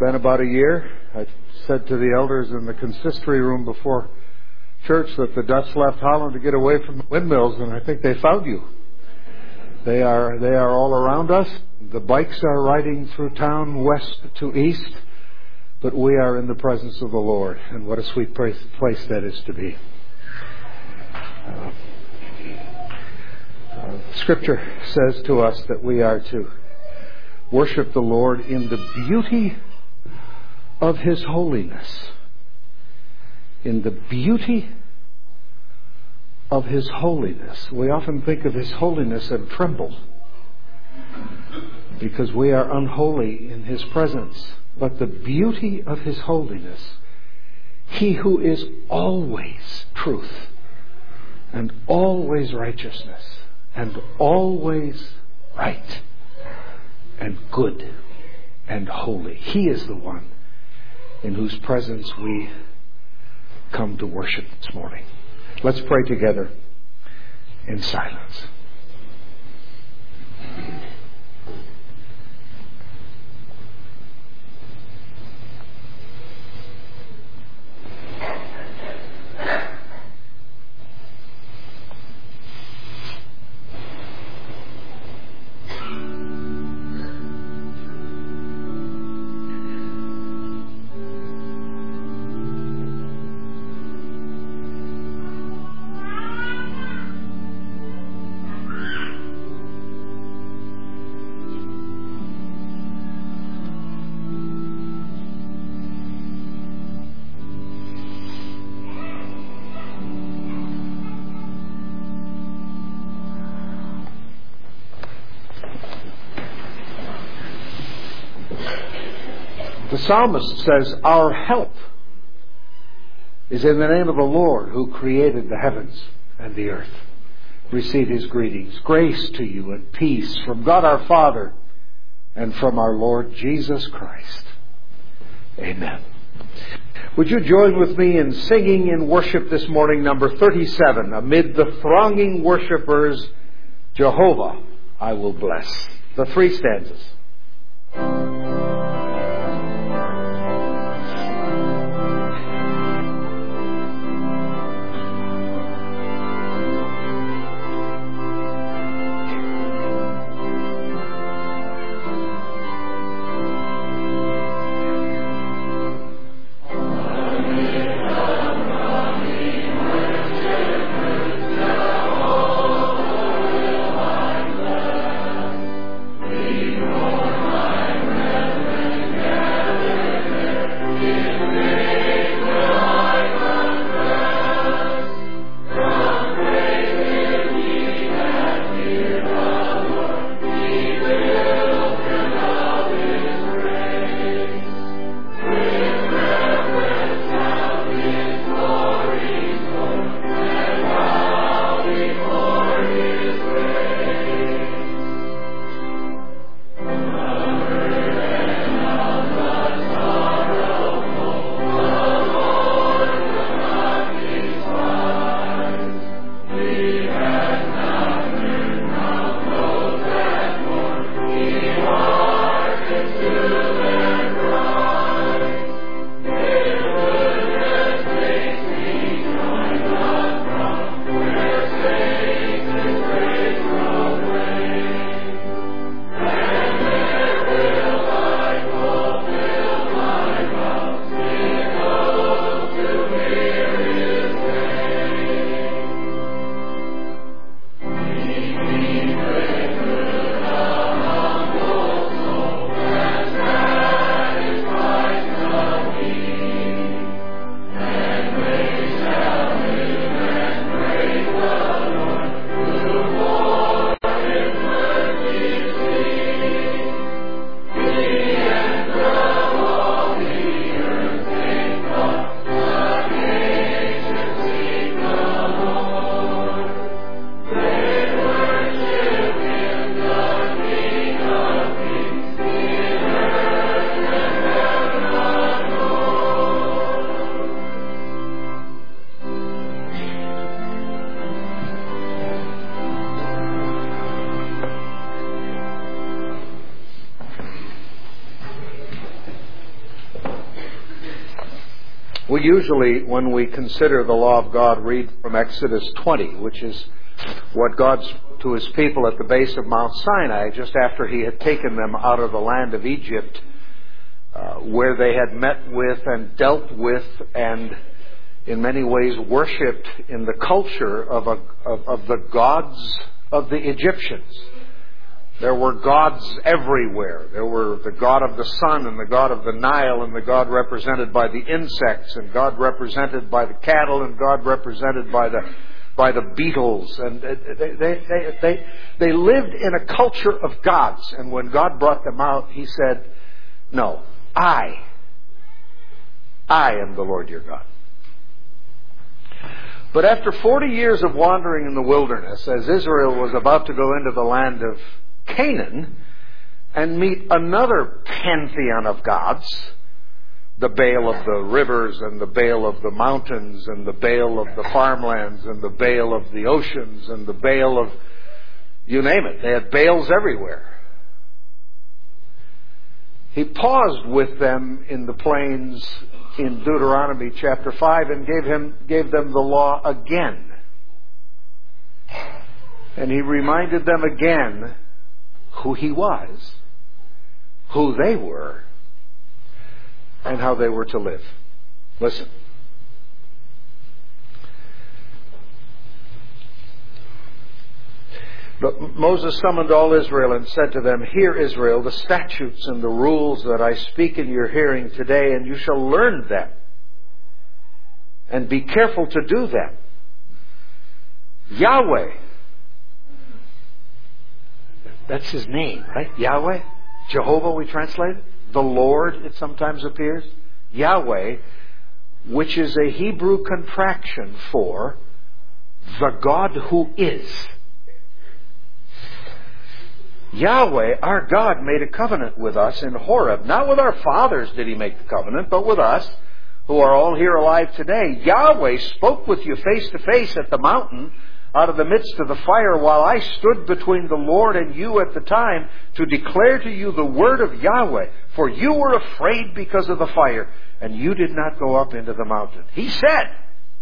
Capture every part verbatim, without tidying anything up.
been about a year. I said to the elders in the consistory room before church that the Dutch left Holland to get away from the windmills, and I think they found you. They are they are all around us. The bikes are riding through town west to east, but we are in the presence of the Lord, and what a sweet place that is to be. Uh, uh, Scripture says to us that we are to worship the Lord in the beauty of His holiness. In the beauty of His holiness. We often think of His holiness and tremble because we are unholy in His presence. But the beauty of His holiness, He who is always truth and always righteousness and always right and good and holy. He is the one in whose presence we come to worship this morning. Let's pray together in silence. The psalmist says, "Our help is in the name of the Lord who created the heavens and the earth." Receive His greetings. Grace to you and peace from God our Father and from our Lord Jesus Christ. Amen. Would you join with me in singing in worship this morning, number thirty-seven, amid the thronging worshipers, Jehovah I will bless. The three stanzas. Lord, my We usually, when we consider the law of God, read from Exodus twenty, which is what God spoke to His people at the base of Mount Sinai, just after He had taken them out of the land of Egypt, uh, where they had met with and dealt with and in many ways worshipped in the culture of, a, of, of the gods of the Egyptians. There were gods everywhere. There were the god of the sun and the god of the Nile and the god represented by the insects and God represented by the cattle and God represented by the by the beetles. And they, they, they, they, they lived in a culture of gods. And when God brought them out, He said, no, I, I am the Lord your God. But after forty years of wandering in the wilderness, as Israel was about to go into the land of Canaan and meet another pantheon of gods, the Baal of the rivers and the Baal of the mountains and the Baal of the farmlands and the Baal of the oceans and the Baal of, you name it. They had Baals everywhere. He paused with them in the plains in Deuteronomy chapter five and gave him gave them the law again. And He reminded them again who He was, who they were, and how they were to live. Listen. But Moses summoned all Israel and said to them, hear, Israel, the statutes and the rules that I speak in your hearing today, and you shall learn them. And be careful to do them. Yahweh. That's His name, right? Yahweh. Jehovah, we translate it. The Lord, it sometimes appears. Yahweh, which is a Hebrew contraction for the God who is. Yahweh, our God, made a covenant with us in Horeb. Not with our fathers did He make the covenant, but with us, who are all here alive today. Yahweh spoke with you face to face at the mountain out of the midst of the fire, while I stood between the Lord and you at the time to declare to you the word of Yahweh. For you were afraid because of the fire, and you did not go up into the mountain. He said,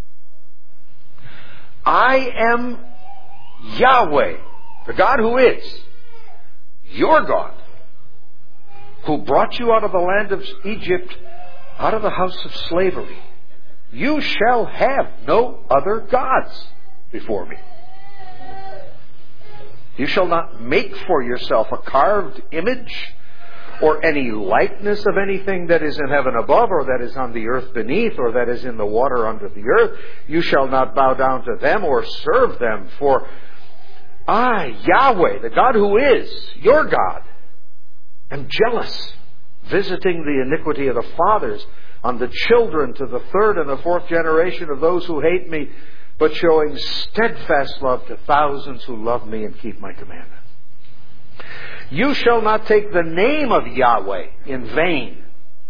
I am Yahweh, the God who is, your God, who brought you out of the land of Egypt, out of the house of slavery. You shall have no other gods before me. You shall not make for yourself a carved image or any likeness of anything that is in heaven above or that is on the earth beneath or that is in the water under the earth. You shall not bow down to them or serve them, for I, Yahweh, the God who is, your God, am jealous, visiting the iniquity of the fathers on the children to the third and the fourth generation of those who hate me, but showing steadfast love to thousands who love me and keep my commandments. You shall not take the name of Yahweh in vain,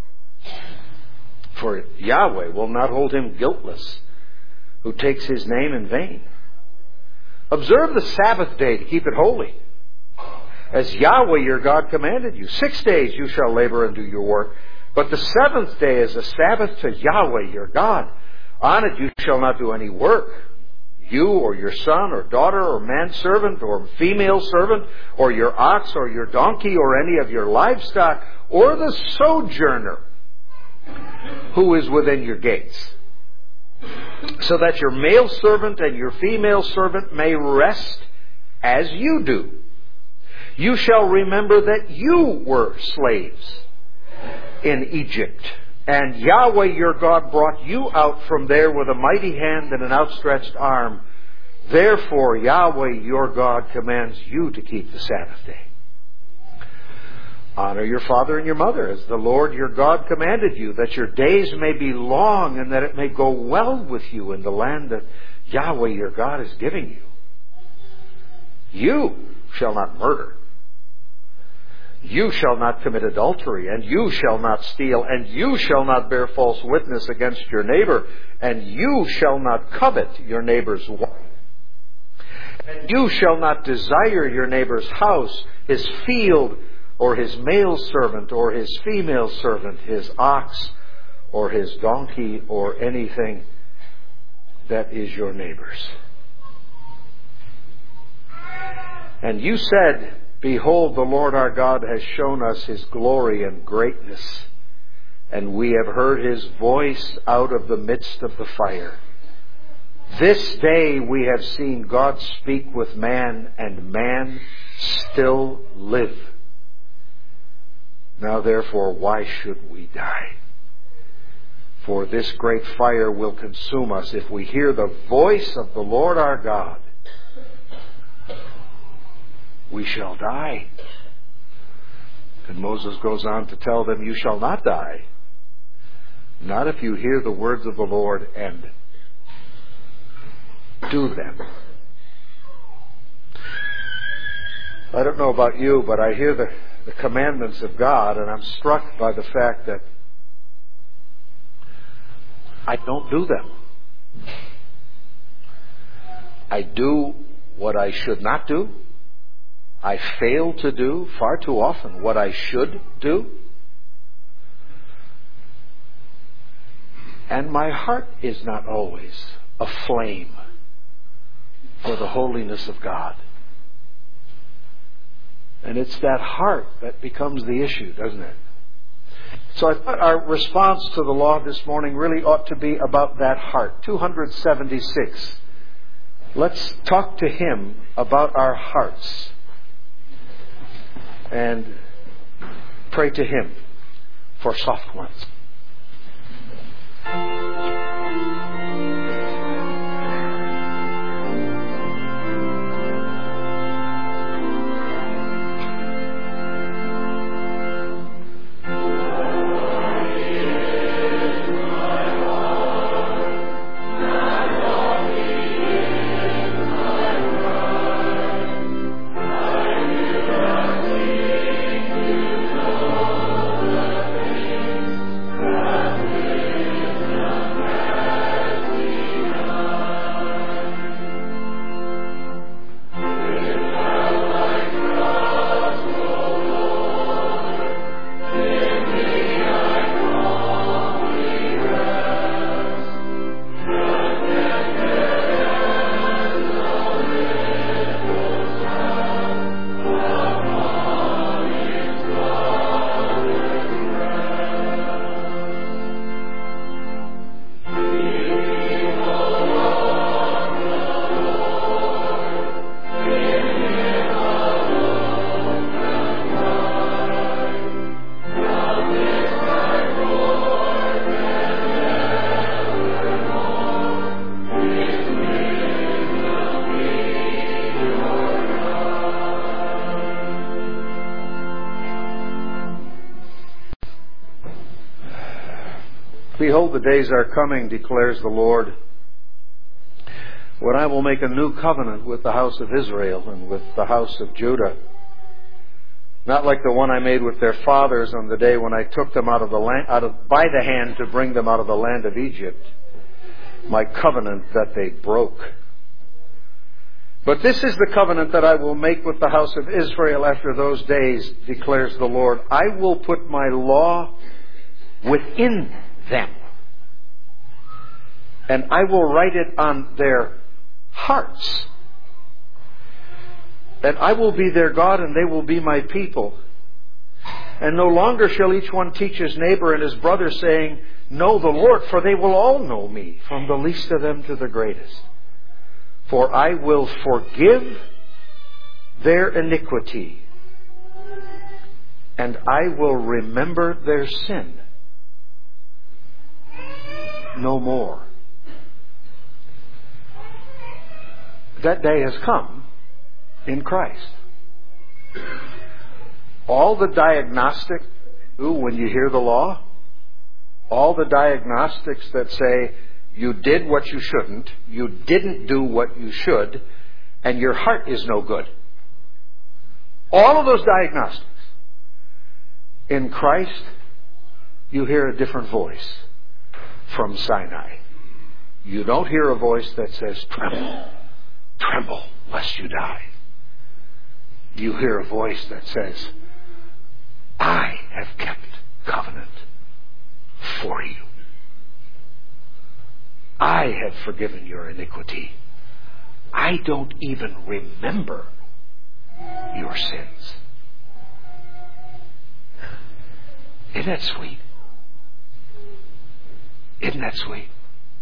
for Yahweh will not hold him guiltless who takes His name in vain. Observe the Sabbath day to keep it holy, as Yahweh your God commanded you. Six days you shall labor and do your work, but the seventh day is a Sabbath to Yahweh your God. On it you shall not do any work, you or your son or daughter or manservant or female servant or your ox or your donkey or any of your livestock or the sojourner who is within your gates, so that your male servant and your female servant may rest as you do. You shall remember that you were slaves in Egypt, and Yahweh your God brought you out from there with a mighty hand and an outstretched arm. Therefore Yahweh your God commands you to keep the Sabbath day. Honor your father and your mother, as the Lord your God commanded you, that your days may be long and that it may go well with you in the land that Yahweh your God is giving you. You shall not murder. You shall not commit adultery, and you shall not steal, and you shall not bear false witness against your neighbor, and you shall not covet your neighbor's wife. And you shall not desire your neighbor's house, his field, or his male servant, or his female servant, his ox, or his donkey or anything that is your neighbor's. And you said, behold, the Lord our God has shown us his glory and greatness, and we have heard his voice out of the midst of the fire. This day we have seen God speak with man, and man still live. Now therefore, why should we die? For this great fire will consume us if we hear the voice of the Lord our God. We shall die. And Moses goes on to tell them, you shall not die. Not if you hear the words of the Lord and do them. I don't know about you, but I hear the, the commandments of God, and I'm struck by the fact that I don't do them. I do what I should not do. I fail to do far too often what I should do. And my heart is not always aflame for the holiness of God. And it's that heart that becomes the issue, doesn't it? So I thought our response to the law this morning really ought to be about that heart. two hundred seventy-six. Let's talk to him about our hearts and pray to him for soft ones. Behold, the days are coming, declares the Lord, when I will make a new covenant with the house of Israel and with the house of Judah. Not like the one I made with their fathers on the day when I took them out of the land, out of, by the hand to bring them out of the land of Egypt, my covenant that they broke. But this is the covenant that I will make with the house of Israel after those days, declares the Lord. I will put my law within them, and I will write it on their hearts. And I will be their God, and they will be my people. And no longer shall each one teach his neighbor and his brother, saying, know the Lord, for they will all know me, from the least of them to the greatest. For I will forgive their iniquity, and I will remember their sin no more. That day has come in Christ. All the diagnostic when you hear the law, all the diagnostics that say you did what you shouldn't, you didn't do what you should, and your heart is no good. All of those diagnostics. In Christ, you hear a different voice from Sinai. You don't hear a voice that says, tremble, tremble, lest you die. You hear a voice that says, I have kept covenant for you. I have forgiven your iniquity. I don't even remember your sins. Isn't that sweet? Isn't that sweet?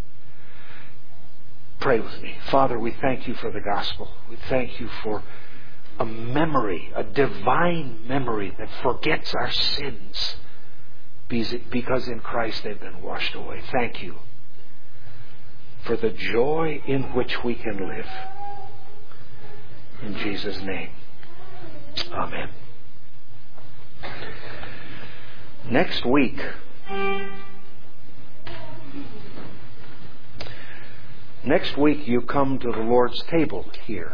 Pray with me. Father, we thank you for the gospel. We thank you for a memory, a divine memory that forgets our sins because in Christ they've been washed away. Thank you for the joy in which we can live. In Jesus' name, amen. Next week, next week you come to the Lord's table here.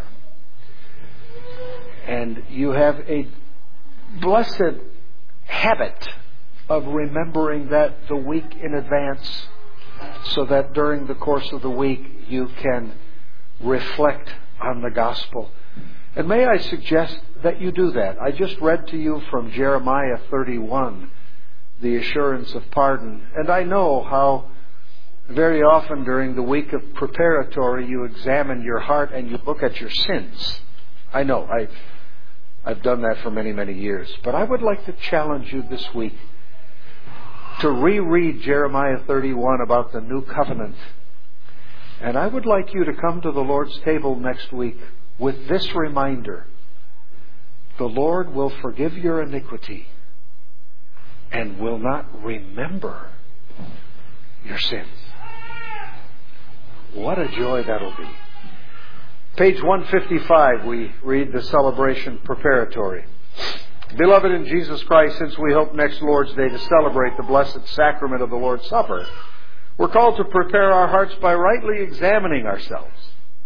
And you have a blessed habit of remembering that the week in advance, so that during the course of the week you can reflect on the gospel. And may I suggest that you do that. I just read to you from Jeremiah thirty-one, the assurance of pardon. And I know how very often during the week of preparatory you examine your heart and you look at your sins. I know, I, I've done that for many, many years. But I would like to challenge you this week to reread Jeremiah thirty-one about the new covenant. And I would like you to come to the Lord's table next week with this reminder: the Lord will forgive your iniquity and will not remember your sins. What a joy that'll be. Page one fifty-five, we read the celebration preparatory. Beloved in Jesus Christ, since we hope next Lord's Day to celebrate the blessed sacrament of the Lord's Supper, we're called to prepare our hearts by rightly examining ourselves.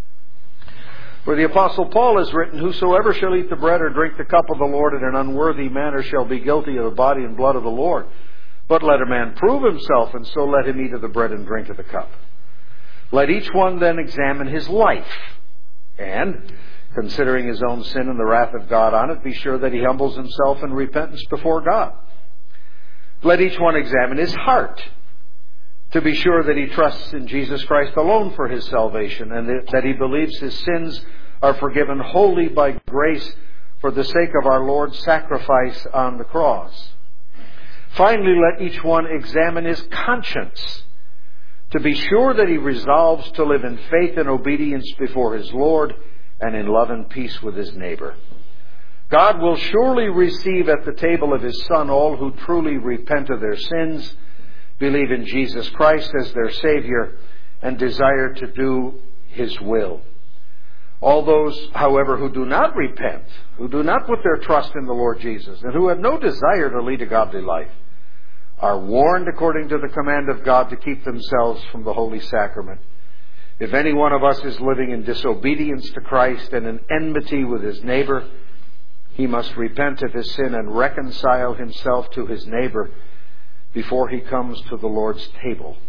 For the Apostle Paul has written, "Whosoever shall eat the bread or drink the cup of the Lord in an unworthy manner shall be guilty of the body and blood of the Lord. But let a man prove himself, and so let him eat of the bread and drink of the cup. Let each one then examine his life, and, considering his own sin and the wrath of God on it, be sure that he humbles himself in repentance before God. Let each one examine his heart, to be sure that he trusts in Jesus Christ alone for his salvation, and that he believes his sins are forgiven wholly by grace for the sake of our Lord's sacrifice on the cross. Finally, let each one examine his conscience, to be sure that he resolves to live in faith and obedience before his Lord and in love and peace with his neighbor. God will surely receive at the table of his Son all who truly repent of their sins, believe in Jesus Christ as their Savior, and desire to do his will. All those, however, who do not repent, who do not put their trust in the Lord Jesus, and who have no desire to lead a godly life, are warned according to the command of God to keep themselves from the holy sacrament. If any one of us is living in disobedience to Christ and in enmity with his neighbor, he must repent of his sin and reconcile himself to his neighbor before he comes to the Lord's table.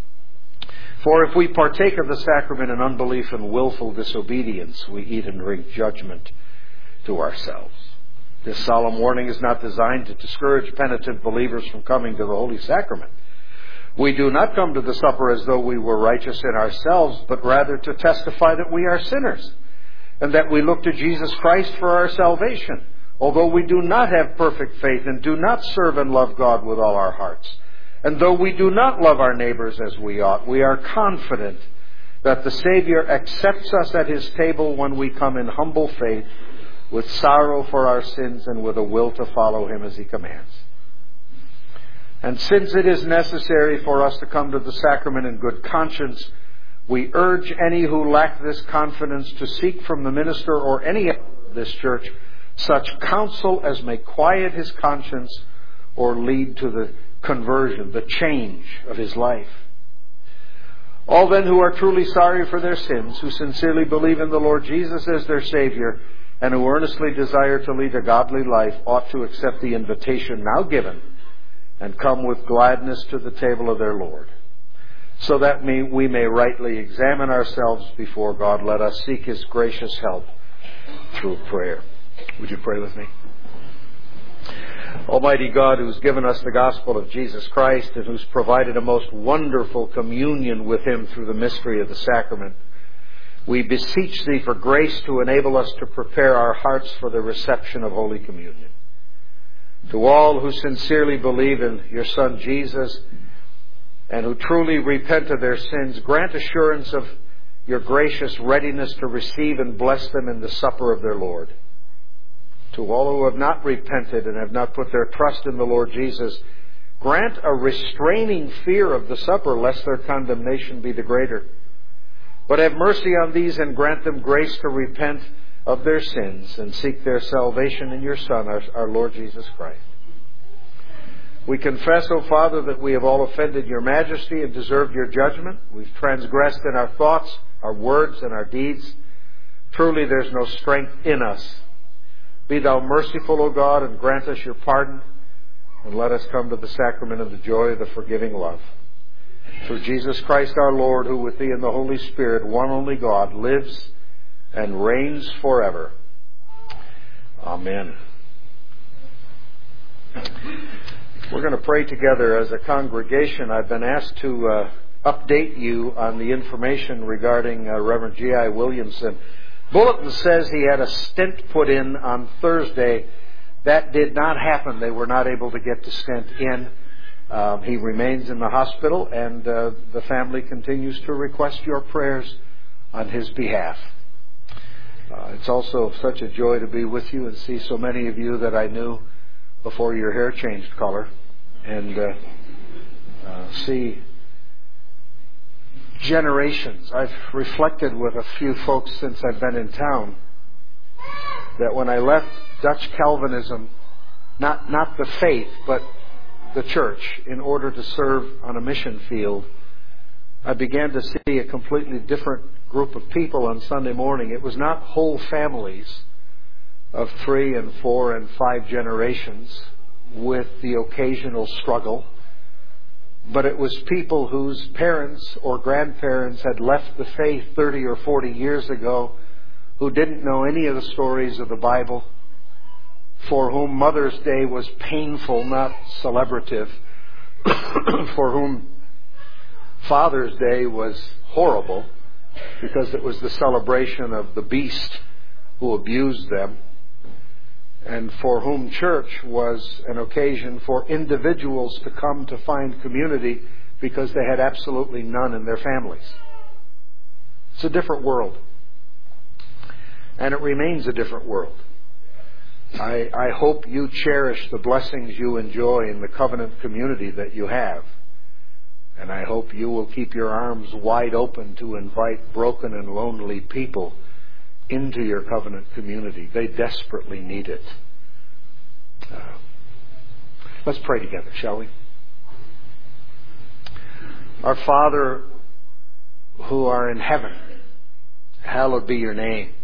For if we partake of the sacrament in unbelief and willful disobedience, we eat and drink judgment to ourselves. This solemn warning is not designed to discourage penitent believers from coming to the Holy Sacrament. We do not come to the supper as though we were righteous in ourselves, but rather to testify that we are sinners, and that we look to Jesus Christ for our salvation, although we do not have perfect faith and do not serve and love God with all our hearts. And though we do not love our neighbors as we ought, we are confident that the Savior accepts us at his table when we come in humble faith, with sorrow for our sins and with a will to follow him as he commands. And since it is necessary for us to come to the sacrament in good conscience, we urge any who lack this confidence to seek from the minister or any of this church such counsel as may quiet his conscience or lead to the conversion, the change of his life. All then who are truly sorry for their sins, who sincerely believe in the Lord Jesus as their Savior, and who earnestly desire to lead a godly life, ought to accept the invitation now given and come with gladness to the table of their Lord. So that we may rightly examine ourselves before God, let us seek his gracious help through prayer. Would you pray with me? Almighty God, who's given us the gospel of Jesus Christ and who's provided a most wonderful communion with Him through the mystery of the sacrament, we beseech Thee for grace to enable us to prepare our hearts for the reception of Holy Communion. To all who sincerely believe in Your Son Jesus and who truly repent of their sins, grant assurance of Your gracious readiness to receive and bless them in the supper of their Lord. To all who have not repented and have not put their trust in the Lord Jesus, grant a restraining fear of the supper, lest their condemnation be the greater. But have mercy on these and grant them grace to repent of their sins and seek their salvation in Your Son, our, our Lord Jesus Christ. We confess, O Father, that we have all offended Your majesty and deserved Your judgment. We've transgressed in our thoughts, our words, and our deeds. Truly there's no strength in us. Be Thou merciful, O God, and grant us Your pardon, and let us come to the sacrament of the joy of the forgiving love. Through Jesus Christ our Lord, who with Thee and the Holy Spirit, one only God, lives and reigns forever. Amen. We're going to pray together as a congregation. I've been asked to uh, update you on the information regarding uh, Reverend G I Williamson. Bulletin says he had a stent put in on Thursday. That did not happen. They were not able to get the stent in. Um, he remains in the hospital, and uh, the family continues to request your prayers on his behalf. Uh, it's also such a joy to be with you and see so many of you that I knew before your hair changed color, and uh, uh, see generations. I've reflected with a few folks since I've been in town that when I left Dutch Calvinism, not not the faith, but the church, in order to serve on a mission field, I began to see a completely different group of people on Sunday morning. It was not whole families of three and four and five generations with the occasional struggle, but it was people whose parents or grandparents had left the faith thirty or forty years ago, who didn't know any of the stories of the Bible, for whom Mother's Day was painful, not celebrative, for whom Father's Day was horrible because it was the celebration of the beast who abused them, and for whom church was an occasion for individuals to come to find community because they had absolutely none in their families. It's a different world. And it remains a different world. I, I hope you cherish the blessings you enjoy in the covenant community that you have. And I hope you will keep your arms wide open to invite broken and lonely people into your covenant community. They desperately need it. Uh, let's pray together, shall we? Our Father, who are in heaven, hallowed be your name.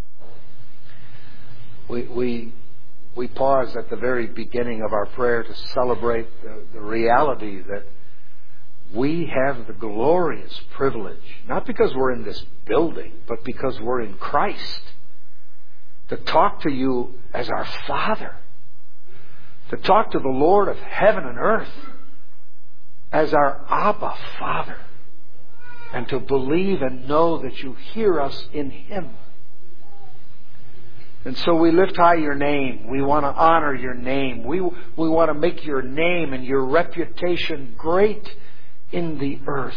We we we pause at the very beginning of our prayer to celebrate the, the reality that we have the glorious privilege, not because we're in this building, but because we're in Christ, to talk to you as our Father, to talk to the Lord of heaven and earth as our Abba Father, and to believe and know that you hear us in Him. And so we lift high your name. We want to honor your name. We, we want to make your name and your reputation great in the earth.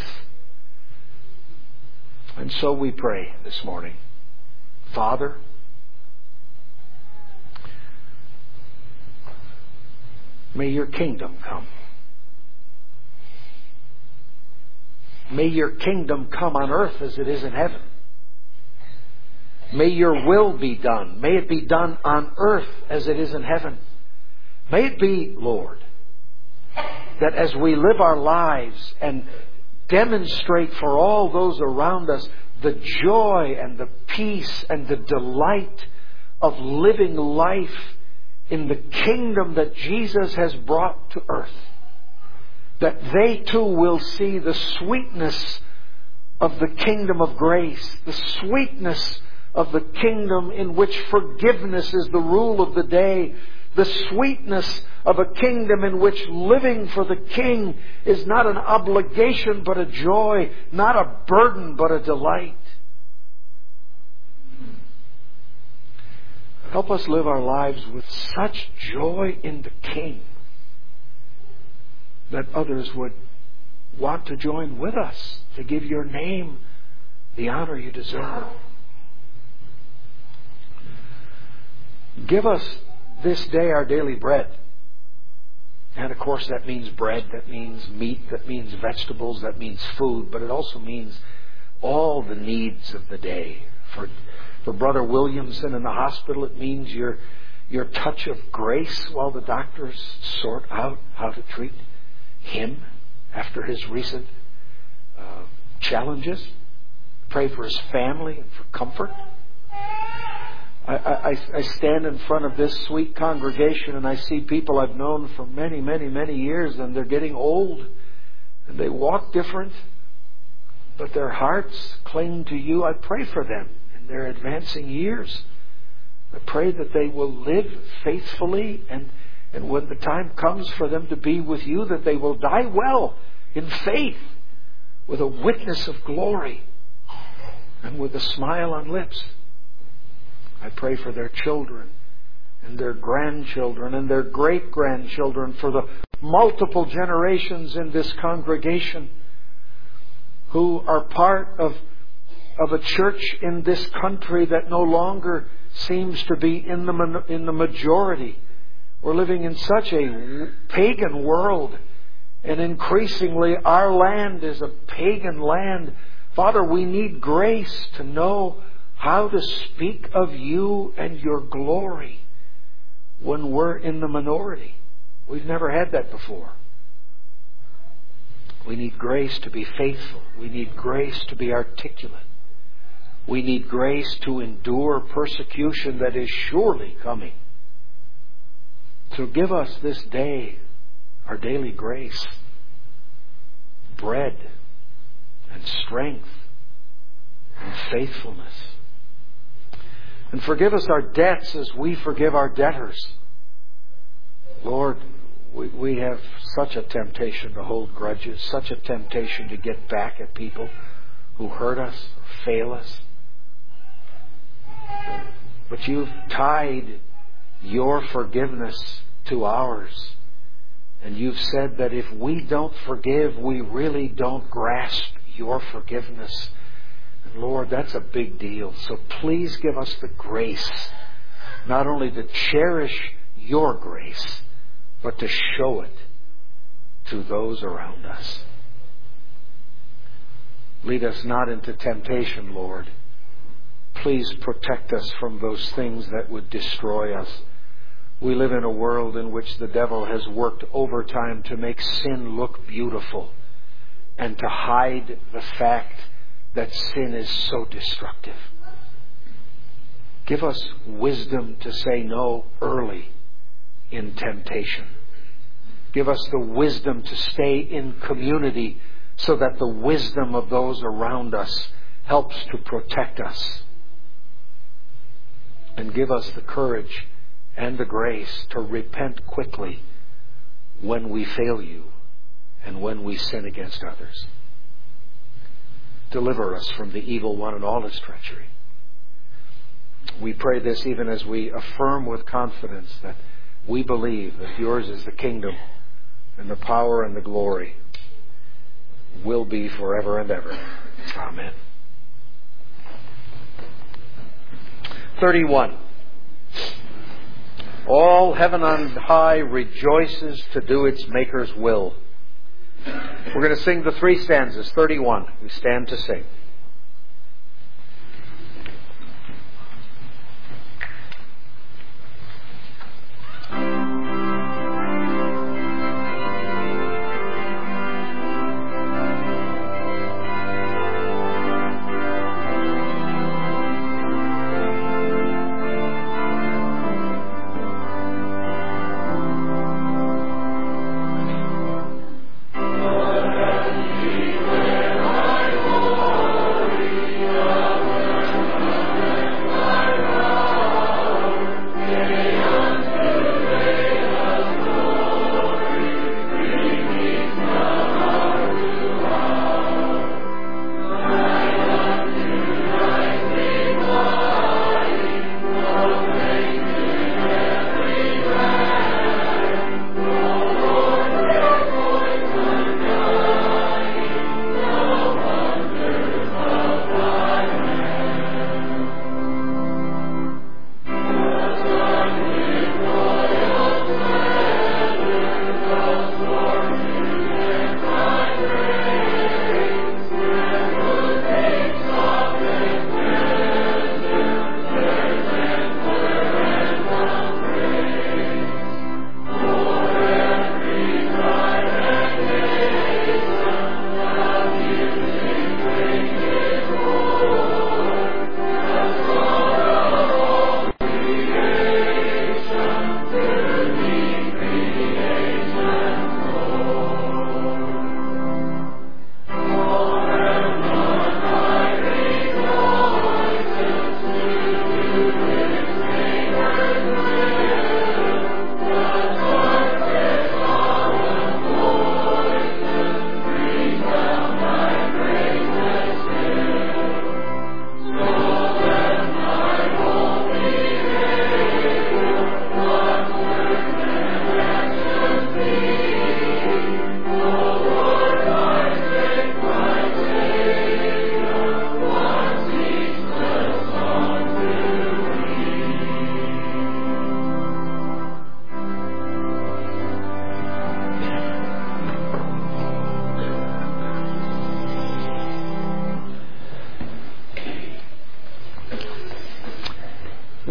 And so we pray this morning, Father, may your kingdom come. May your kingdom come on earth as it is in heaven. May your will be done. May it be done on earth as it is in heaven. May it be, Lord, that as we live our lives and demonstrate for all those around us the joy and the peace and the delight of living life in the kingdom that Jesus has brought to earth, that they too will see the sweetness of the kingdom of grace, the sweetness of the kingdom in which forgiveness is the rule of the day, the sweetness of a kingdom in which living for the King is not an obligation but a joy, not a burden but a delight. Help us live our lives with such joy in the King that others would want to join with us to give your name the honor you deserve. Give us this day our daily bread. And of course that means bread, that means meat, that means vegetables, that means food, but it also means all the needs of the day. For for Brother Williamson in the hospital, it means your your touch of grace while the doctors sort out how to treat him after his recent uh, challenges. Pray for his family and for comfort. I, I, I stand in front of this sweet congregation and I see people I've known for many, many, many years, and they're getting old and they walk different, but their hearts cling to you. I pray for them in their advancing years. I pray that they will live faithfully, and, and when the time comes for them to be with you, that they will die well in faith with a witness of glory and with a smile on lips. I pray for their children and their grandchildren and their great-grandchildren, for the multiple generations in this congregation who are part of, of a church in this country that no longer seems to be in the, in the majority. We're living in such a pagan world, and increasingly our land is a pagan land. Father, we need grace to know how to speak of you and your glory when we're in the minority. We've never had that before. We need grace to be faithful. We need grace to be articulate. We need grace to endure persecution that is surely coming. So give us this day our daily grace, bread and strength and faithfulness. And forgive us our debts as we forgive our debtors. Lord, we, we have such a temptation to hold grudges, such a temptation to get back at people who hurt us or fail us. But you've tied your forgiveness to ours. And you've said that if we don't forgive, we really don't grasp your forgiveness. And Lord, that's a big deal. So please give us the grace not only to cherish your grace, but to show it to those around us. Lead us not into temptation, Lord. Please protect us from those things that would destroy us. We live in a world in which the devil has worked overtime to make sin look beautiful and to hide the fact that sin is so destructive. Give us wisdom to say no early in temptation. Give us the wisdom to stay in community so that the wisdom of those around us helps to protect us. And give us the courage and the grace to repent quickly when we fail you and when we sin against others. Deliver us from the evil one and all his treachery. We pray this even as we affirm with confidence that we believe that yours is the kingdom and the power and the glory will be forever and ever. Amen. thirty-one. All heaven on high rejoices to do its Maker's will. We're going to sing the three stanzas. thirty-one. We stand to sing. Lord,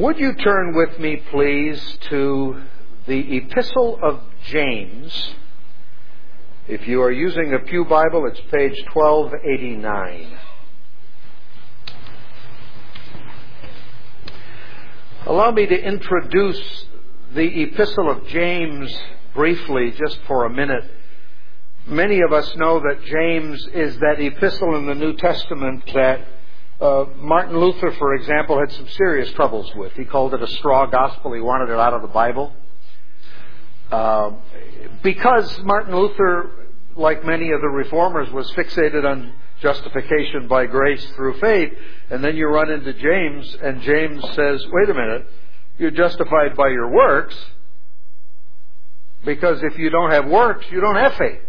Would you turn with me, please, to the Epistle of James? If you are using a Pew Bible, it's page twelve eighty-nine. Allow me to introduce the Epistle of James briefly, just for a minute. Many of us know that James is that epistle in the New Testament that uh, Martin Luther, for example, had some serious troubles with. He called it a straw gospel. He wanted it out of the Bible. Uh, because Martin Luther, like many of the reformers, was fixated on justification by grace through faith, and then you run into James, and James says, wait a minute, you're justified by your works, because if you don't have works, you don't have faith.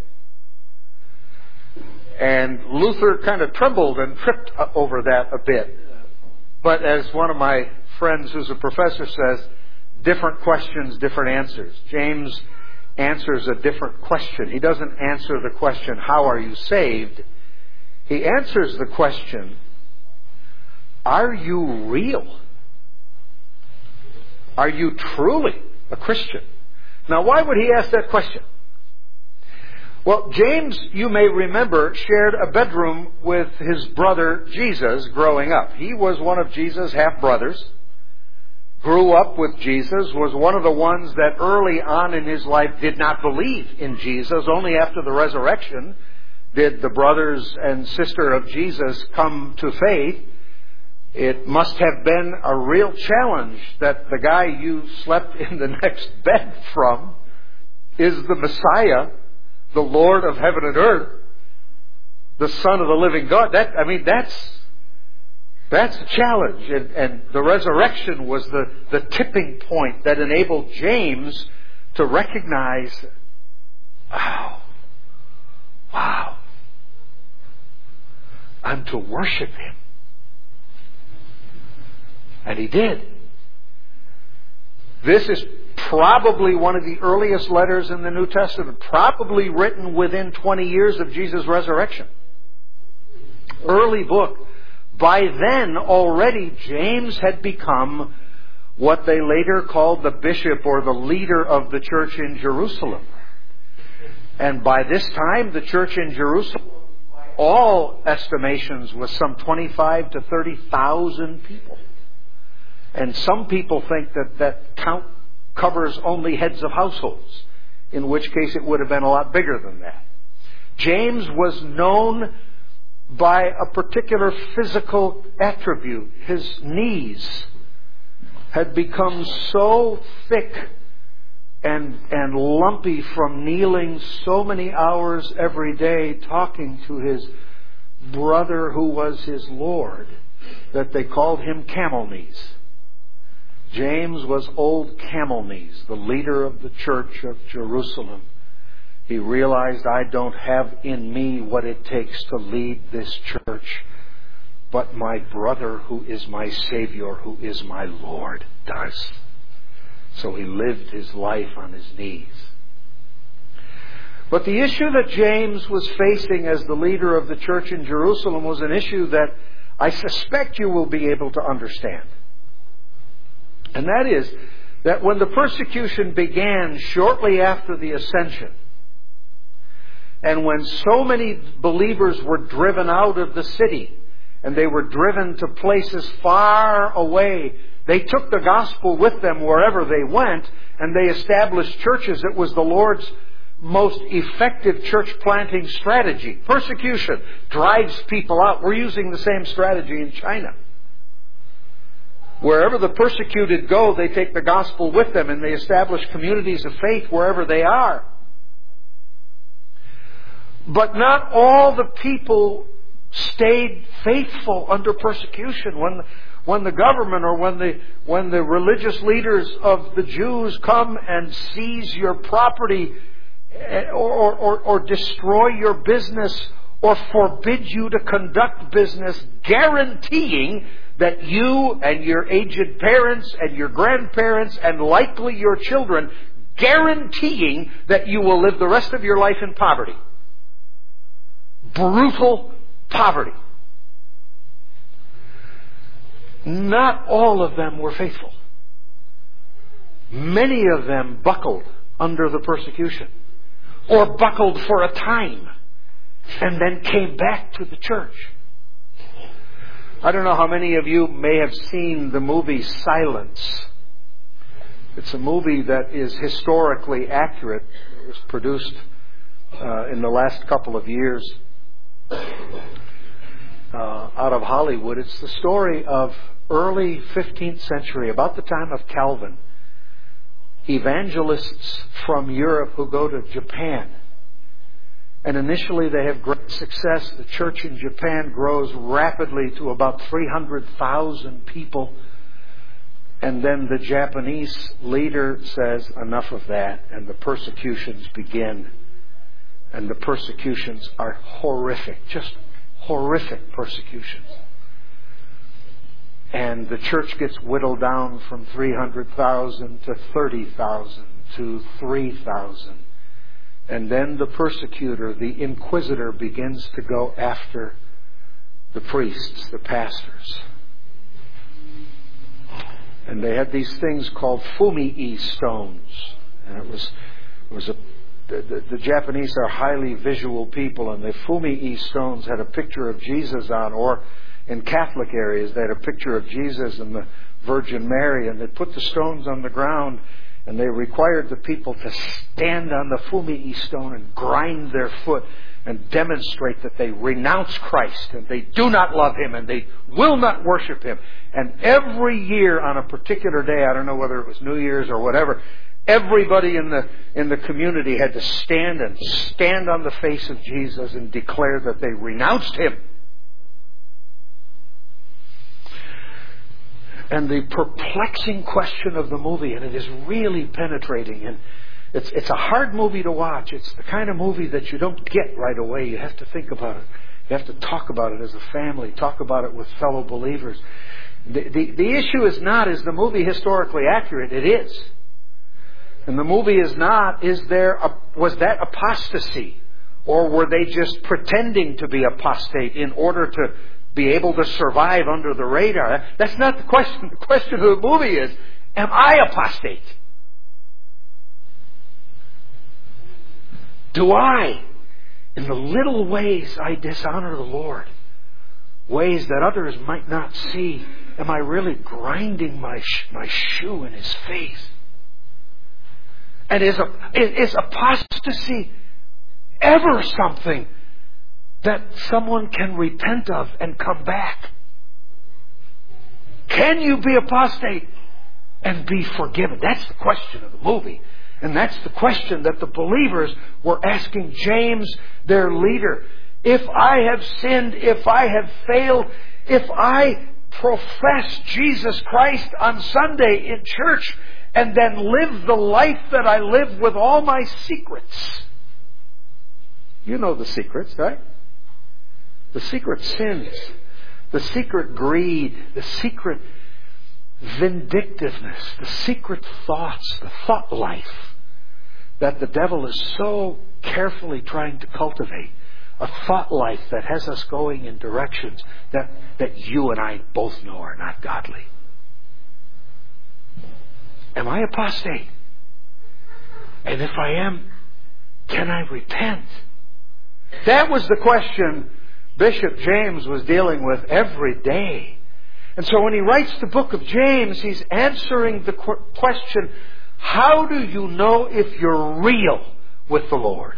And Luther kind of trembled and tripped over that a bit. But as one of my friends who's a professor says, different questions, different answers. James answers a different question. He doesn't answer the question, how are you saved? He answers the question, are you real? Are you truly a Christian? Now, why would he ask that question? Well, James, you may remember, shared a bedroom with his brother Jesus growing up. He was one of Jesus' half-brothers, grew up with Jesus, was one of the ones that early on in his life did not believe in Jesus. Only after the resurrection did the brothers and sister of Jesus come to faith. It must have been a real challenge that the guy you slept in the next bed from is the Messiah, the Lord of heaven and earth, the Son of the living God. That, I mean, that's that's a challenge. And, and the resurrection was the, the tipping point that enabled James to recognize, wow, wow, I'm to worship Him. And he did. This is probably one of the earliest letters in the New Testament, probably written within twenty years of Jesus' resurrection. Early book. By then, already, James had become what they later called the bishop or the leader of the church in Jerusalem. And by this time, the church in Jerusalem, by all estimations, was some twenty-five to thirty thousand people. And some people think that that count covers only heads of households, in which case it would have been a lot bigger than that. James was known by a particular physical attribute. His knees had become so thick and, and lumpy from kneeling so many hours every day talking to his brother who was his Lord that they called him Camel Knees. James was old Camel Knees, the leader of the church of Jerusalem. He realized, I don't have in me what it takes to lead this church, but my brother who is my Savior, who is my Lord, does. So he lived his life on his knees. But the issue that James was facing as the leader of the church in Jerusalem was an issue that I suspect you will be able to understand. And that is that when the persecution began shortly after the ascension, and when so many believers were driven out of the city, and they were driven to places far away, they took the gospel with them wherever they went, and they established churches. It was the Lord's most effective church planting strategy. Persecution drives people out. We're using the same strategy in China. Wherever the persecuted go, they take the gospel with them and they establish communities of faith wherever they are. But not all the people stayed faithful under persecution. When, when the government or when the, when the religious leaders of the Jews come and seize your property or, or, or destroy your business or forbid you to conduct business, guaranteeing that you and your aged parents and your grandparents and likely your children, guaranteeing that you will live the rest of your life in poverty. Brutal poverty. Not all of them were faithful. Many of them buckled under the persecution, or buckled for a time, and then came back to the church. I don't know how many of you may have seen the movie Silence. It's a movie that is historically accurate. It was produced uh, in the last couple of years uh, out of Hollywood. It's the story of early fifteenth century, about the time of Calvin, evangelists from Europe who go to Japan. And initially they have great success. The church in Japan grows rapidly to about three hundred thousand people. And then the Japanese leader says, enough of that, and the persecutions begin. And the persecutions are horrific, just horrific persecutions. And the church gets whittled down from three hundred thousand to thirty thousand to three thousand. And then the persecutor, the inquisitor, begins to go after the priests, the pastors. And they had these things called fumi-e stones. And it was, it was a, the, the, the Japanese are highly visual people, and the fumi-e stones had a picture of Jesus on, or in Catholic areas they had a picture of Jesus and the Virgin Mary, and they put the stones on the ground, and they required the people to stand on the fumi-e stone and grind their foot and demonstrate that they renounce Christ and they do not love Him and they will not worship Him. And every year on a particular day, I don't know whether it was New Year's or whatever, everybody in the in the community had to stand and stand on the face of Jesus and declare that they renounced Him. And the perplexing question of the movie, and it is really penetrating, and it's it's a hard movie to watch. It's the kind of movie that you don't get right away. You have to think about it. You have to talk about it as a family. Talk about it with fellow believers. The, the, the issue is not, is the movie historically accurate? It is. And the movie is not, is there a, was that apostasy? Or were they just pretending to be apostate in order to be able to survive under the radar? That's not the question. The question of the movie is, am I apostate? Do I, in the little ways I dishonor the Lord, ways that others might not see, am I really grinding my sh- my shoe in His face? And is, is apostasy ever something that someone can repent of and come back? Can you be apostate and be forgiven? That's the question of the movie. And that's the question that the believers were asking James, their leader. If I have sinned, if I have failed, if I profess Jesus Christ on Sunday in church and then live the life that I live with all my secrets. You know the secrets, right? The secret sins, the secret greed, the secret vindictiveness, the secret thoughts, the thought life that the devil is so carefully trying to cultivate. A thought life that has us going in directions that, that you and I both know are not godly. Am I apostate? And if I am, can I repent? That was the question Bishop James was dealing with every day. And so when he writes the book of James, he's answering the question, how do you know if you're real with the Lord?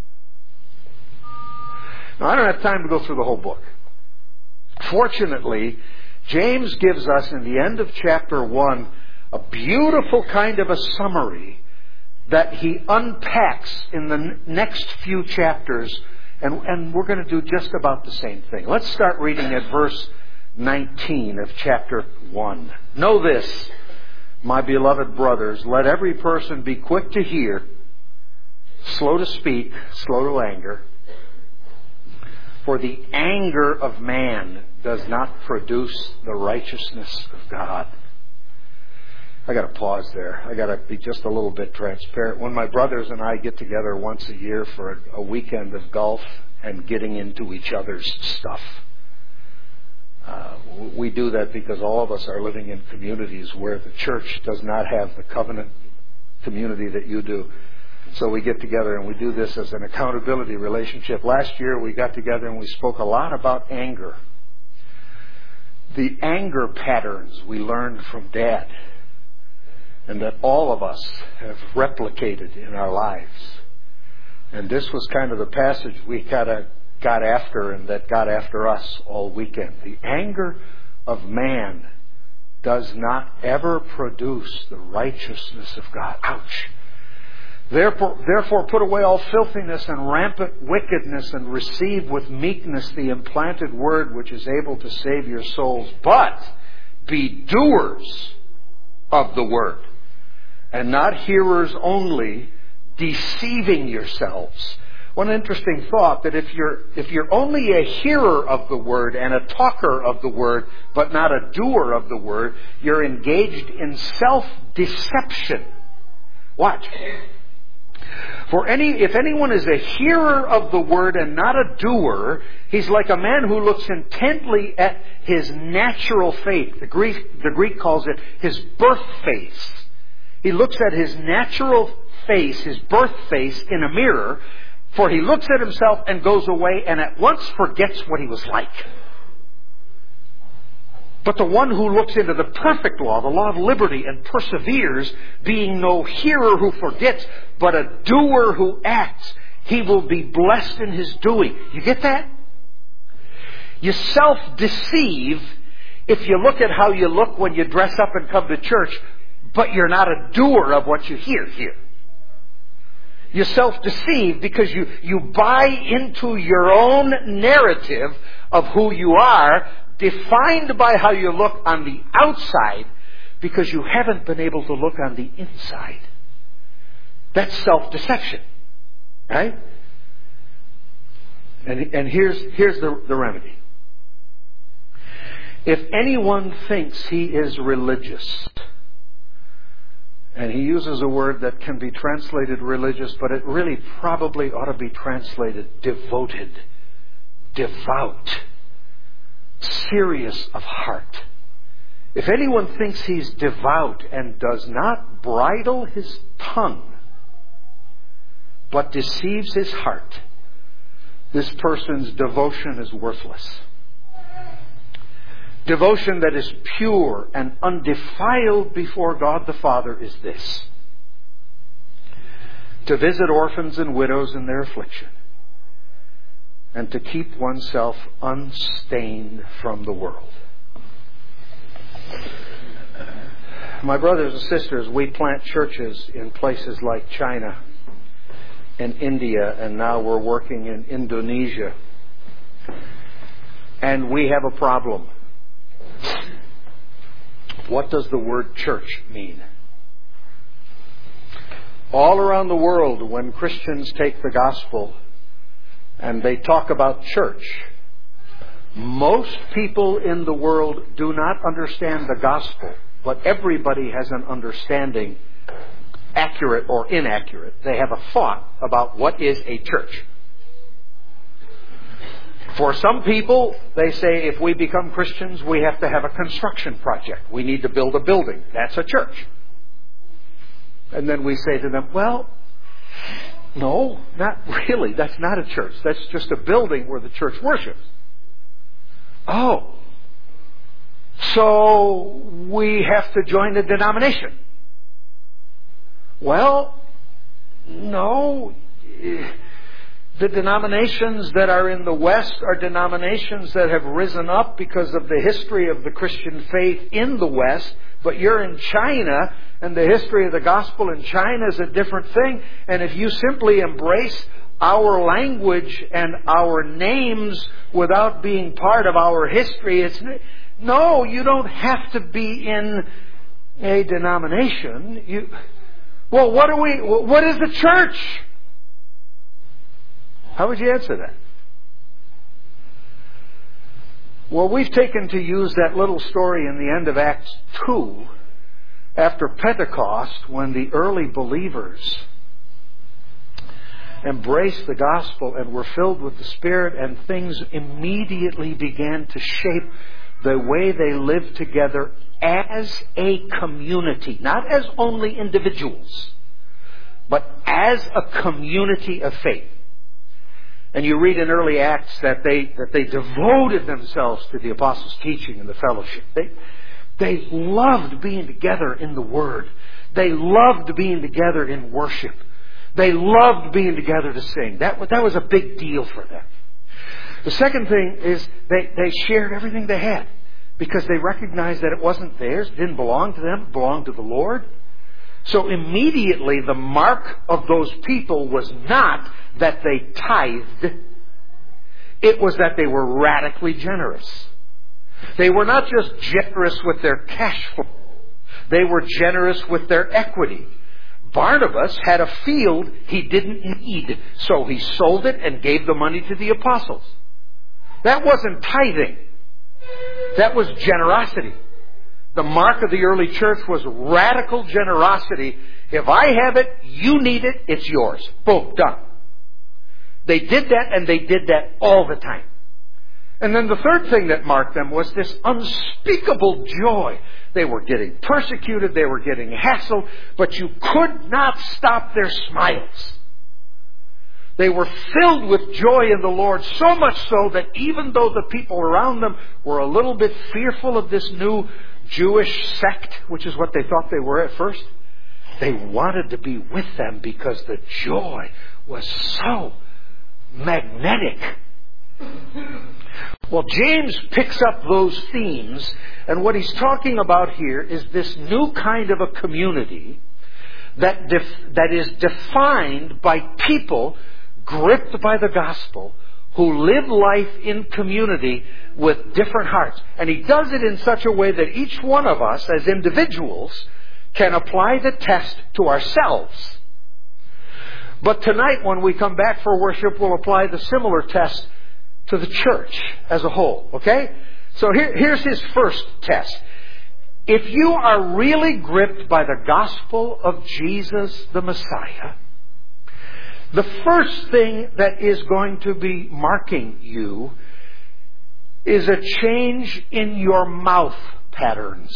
Now, I don't have time to go through the whole book. Fortunately, James gives us in the end of chapter one a beautiful kind of a summary that he unpacks in the next few chapters. And, and we're going to do just about the same thing. Let's start reading at verse nineteen of chapter one. Know this, my beloved brothers, let every person be quick to hear, slow to speak, slow to anger. For the anger of man does not produce the righteousness of God. I got to pause there. I got to be just a little bit transparent. When my brothers and I get together once a year for a, a weekend of golf and getting into each other's stuff, uh, we do that because all of us are living in communities where the church does not have the covenant community that you do. So we get together and we do this as an accountability relationship. Last year we got together and we spoke a lot about anger. The anger patterns we learned from Dad, and that all of us have replicated in our lives. And this was kind of the passage we kind of got after and that got after us all weekend. The anger of man does not ever produce the righteousness of God. Ouch. Therefore, therefore put away all filthiness and rampant wickedness, and receive with meekness the implanted word which is able to save your souls. But be doers of the word, and not hearers only, deceiving yourselves. One interesting thought, that if you're if you're only a hearer of the word and a talker of the word, but not a doer of the word, you're engaged in self-deception. Watch. For any, if anyone is a hearer of the word and not a doer, he's like a man who looks intently at his natural faith. The Greek, the Greek calls it his birth face. He looks at his natural face, his birth face, in a mirror, for he looks at himself and goes away and at once forgets what he was like. But the one who looks into the perfect law, the law of liberty, and perseveres, being no hearer who forgets, but a doer who acts, he will be blessed in his doing. You get that? You self-deceive if you look at how you look when you dress up and come to church, but you're not a doer of what you hear here. You self-deceive because you, you buy into your own narrative of who you are, defined by how you look on the outside, because you haven't been able to look on the inside. That's self-deception. Right? And, and here's, here's the, the remedy. If anyone thinks he is religious, and he uses a word that can be translated religious, but it really probably ought to be translated devoted, devout, serious of heart. If anyone thinks he's devout and does not bridle his tongue, but deceives his heart, this person's devotion is worthless. Devotion that is pure and undefiled before God the Father is this: to visit orphans and widows in their affliction, and to keep oneself unstained from the world. My brothers and sisters, we plant churches in places like China and India, and now we're working in Indonesia. And we have a problem. What does the word church mean? All around the world, when Christians take the gospel and they talk about church, most people in the world do not understand the gospel, but everybody has an understanding, accurate or inaccurate. They have a thought about what is a church. For some people, they say if we become Christians, we have to have a construction project. We need to build a building. That's a church. And then we say to them, well, no, not really. That's not a church. That's just a building where the church worships. Oh, so we have to join a denomination. Well, no. The denominations that are in the West are denominations that have risen up because of the history of the Christian faith in the West. But you're in China, and the history of the gospel in China is a different thing. And if you simply embrace our language and our names without being part of our history, it's no, you don't have to be in a denomination. You, well, what are we? What is the church? How would you answer that? Well, we've taken to use that little story in the end of Acts two, after Pentecost, when the early believers embraced the gospel and were filled with the Spirit, and things immediately began to shape the way they lived together as a community, not as only individuals, but as a community of faith. And you read in early Acts that they that they devoted themselves to the apostles' teaching and the fellowship. They they loved being together in the Word. They loved being together in worship. They loved being together to sing. That was, that was a big deal for them. The second thing is they, they shared everything they had because they recognized that it wasn't theirs, it didn't belong to them, it belonged to the Lord. So immediately the mark of those people was not that they tithed. It was that they were radically generous. They were not just generous with their cash flow. They were generous with their equity. Barnabas had a field he didn't need, so he sold it and gave the money to the apostles. That wasn't tithing. That was generosity. The mark of the early church was radical generosity. If I have it, you need it, it's yours. Boom, done. They did that, and they did that all the time. And then the third thing that marked them was this unspeakable joy. They were getting persecuted, they were getting hassled, but you could not stop their smiles. They were filled with joy in the Lord, so much so that even though the people around them were a little bit fearful of this new Jewish sect, which is what they thought they were at first, they wanted to be with them because the joy was so magnetic. Well, James picks up those themes, and what he's talking about here is this new kind of a community that def- that is defined by people gripped by the gospel who live life in community with different hearts. And he does it in such a way that each one of us as individuals can apply the test to ourselves. But tonight when we come back for worship, we'll apply the similar test to the church as a whole. Okay? So here, here's his first test. If you are really gripped by the gospel of Jesus the Messiah, the first thing that is going to be marking you is a change in your mouth patterns.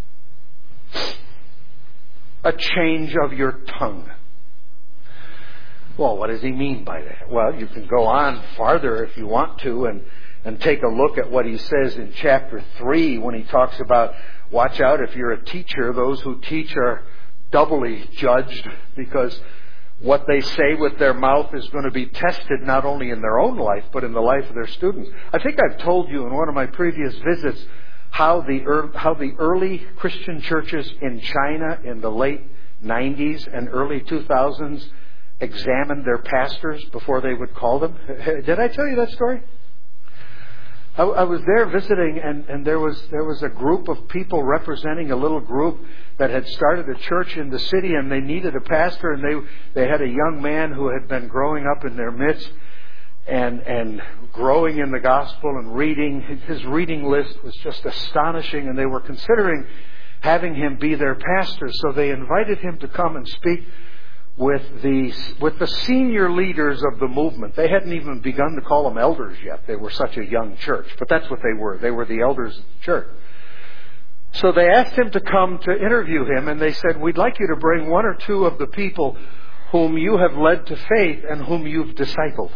A change of your tongue. Well, what does he mean by that? Well, you can go on farther if you want to and, and take a look at what he says in chapter three when he talks about, watch out if you're a teacher, those who teach are doubly judged because what they say with their mouth is going to be tested not only in their own life, but in the life of their students. I think I've told you in one of my previous visits how the, er, how the early Christian churches in China in the late nineties and early two thousands examined their pastors before they would call them. Did I tell you that story? I, I was there visiting, and, and there was there was a group of people representing a little group that had started a church in the city, and they needed a pastor, and they they had a young man who had been growing up in their midst and and growing in the gospel and reading. His reading list was just astonishing, and they were considering having him be their pastor. So they invited him to come and speak with the with the senior leaders of the movement. They hadn't even begun to call them elders yet. They were such a young church, but that's what they were. They were the elders of the church. So they asked him to come to interview him, and they said, we'd like you to bring one or two of the people whom you have led to faith and whom you've discipled.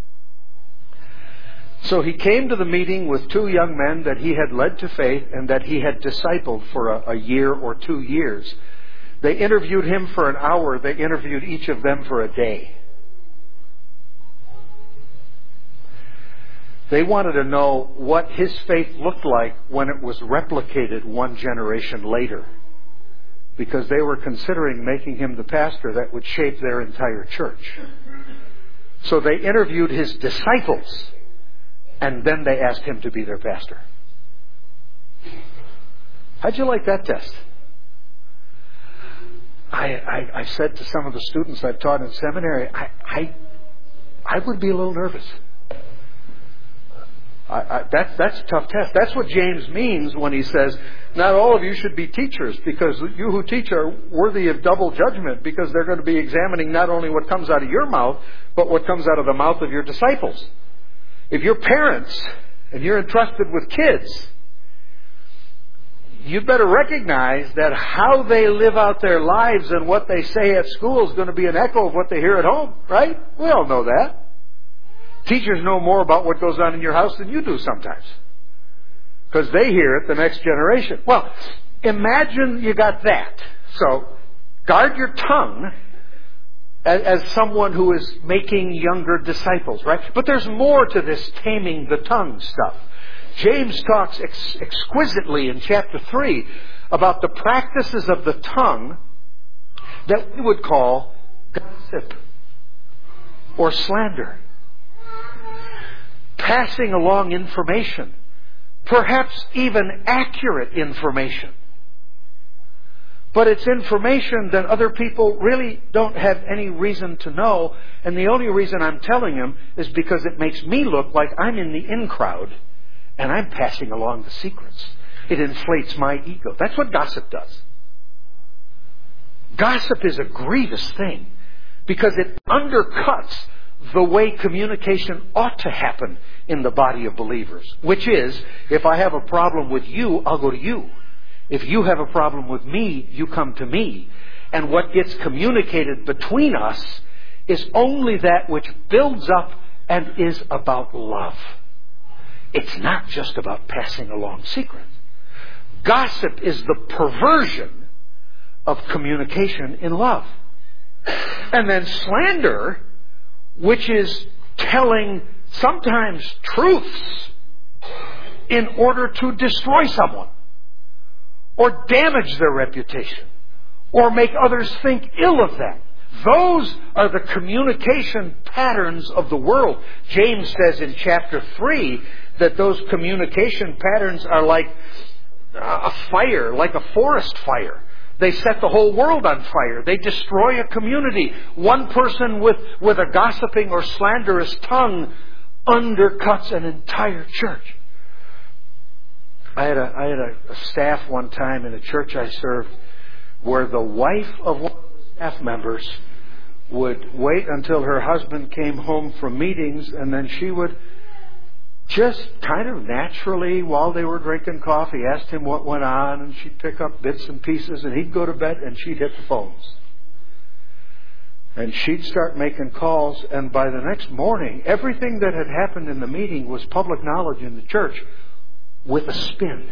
So he came to the meeting with two young men that he had led to faith and that he had discipled for a, a year or two years. They interviewed him for an hour. They interviewed each of them for a day. They wanted to know what his faith looked like when it was replicated one generation later, because they were considering making him the pastor that would shape their entire church. So they interviewed his disciples, and then they asked him to be their pastor. How'd you like that test? I, I, I said to some of the students I've taught in seminary, I, I, I would be a little nervous. I, I, that's, that's a tough test. That's what James means when he says, not all of you should be teachers, because you who teach are worthy of double judgment, because they're going to be examining not only what comes out of your mouth, but what comes out of the mouth of your disciples. If you're parents and you're entrusted with kids, you better recognize that how they live out their lives and what they say at school is going to be an echo of what they hear at home, right? We all know that. Teachers know more about what goes on in your house than you do sometimes, because they hear it the next generation. Well, imagine you got that. So, guard your tongue as, as someone who is making younger disciples, right? But there's more to this taming the tongue stuff. James talks ex- exquisitely in chapter three about the practices of the tongue that we would call gossip or slander. Passing along information, perhaps even accurate information. But it's information that other people really don't have any reason to know, and the only reason I'm telling them is because it makes me look like I'm in the in crowd and I'm passing along the secrets. It inflates my ego. That's what gossip does. Gossip is a grievous thing because it undercuts the way communication ought to happen in the body of believers. Which is, if I have a problem with you, I'll go to you. If you have a problem with me, you come to me. And what gets communicated between us is only that which builds up and is about love. It's not just about passing along secrets. Gossip is the perversion of communication in love. And then slander, which is telling sometimes truths in order to destroy someone, or damage their reputation, or make others think ill of them. Those are the communication patterns of the world. James says in chapter three that those communication patterns are like a fire, like a forest fire. They set the whole world on fire. They destroy a community. One person with, with a gossiping or slanderous tongue undercuts an entire church. I had a, I had a, a staff one time in a church I served where the wife of one of the staff members would wait until her husband came home from meetings, and then she would just kind of naturally, while they were drinking coffee, asked him what went on, and she'd pick up bits and pieces, and he'd go to bed, and she'd hit the phones. And she'd start making calls, and by the next morning, everything that had happened in the meeting was public knowledge in the church with a spin.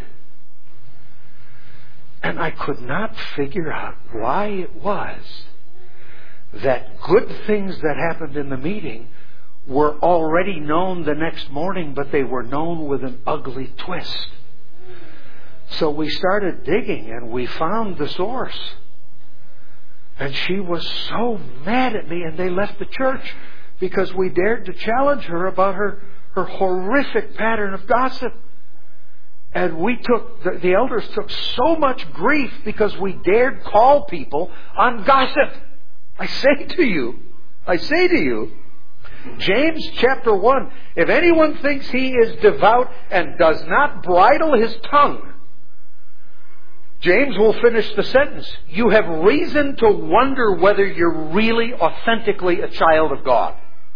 And I could not figure out why it was that good things that happened in the meeting were already known the next morning, but they were known with an ugly twist. So we started digging and we found the source. And she was so mad at me, and they left the church because we dared to challenge her about her, her horrific pattern of gossip. And we took, the, the elders took so much grief because we dared call people on gossip. I say to you, I say to you, James chapter one, if anyone thinks he is devout and does not bridle his tongue, James will finish the sentence. You have reason to wonder whether you're really authentically a child of God.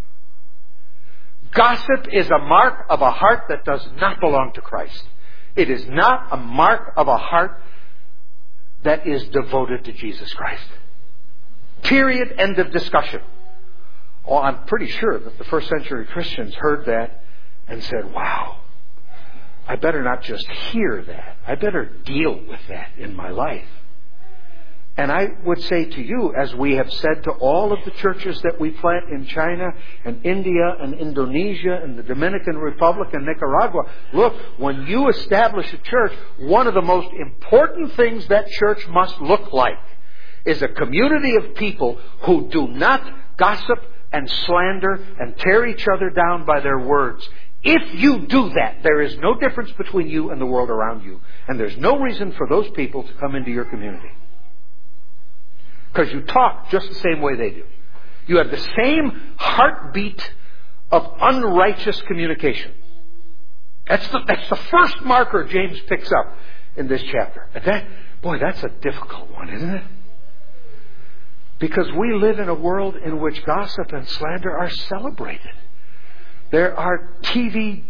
Gossip is a mark of a heart that does not belong to Christ. It is not a mark of a heart that is devoted to Jesus Christ. Period. End of discussion. Oh, I'm pretty sure that the first century Christians heard that and said, wow, I better not just hear that. I better deal with that in my life. And I would say to you, as we have said to all of the churches that we plant in China and India and Indonesia and the Dominican Republic and Nicaragua, look, when you establish a church, one of the most important things that church must look like is a community of people who do not gossip and slander and tear each other down by their words. If you do that, there is no difference between you and the world around you. And there's no reason for those people to come into your community. Because you talk just the same way they do. You have the same heartbeat of unrighteous communication. That's the, that's the first marker James picks up in this chapter. And that, boy, that's a difficult one, isn't it? Because we live in a world in which gossip and slander are celebrated. There are T V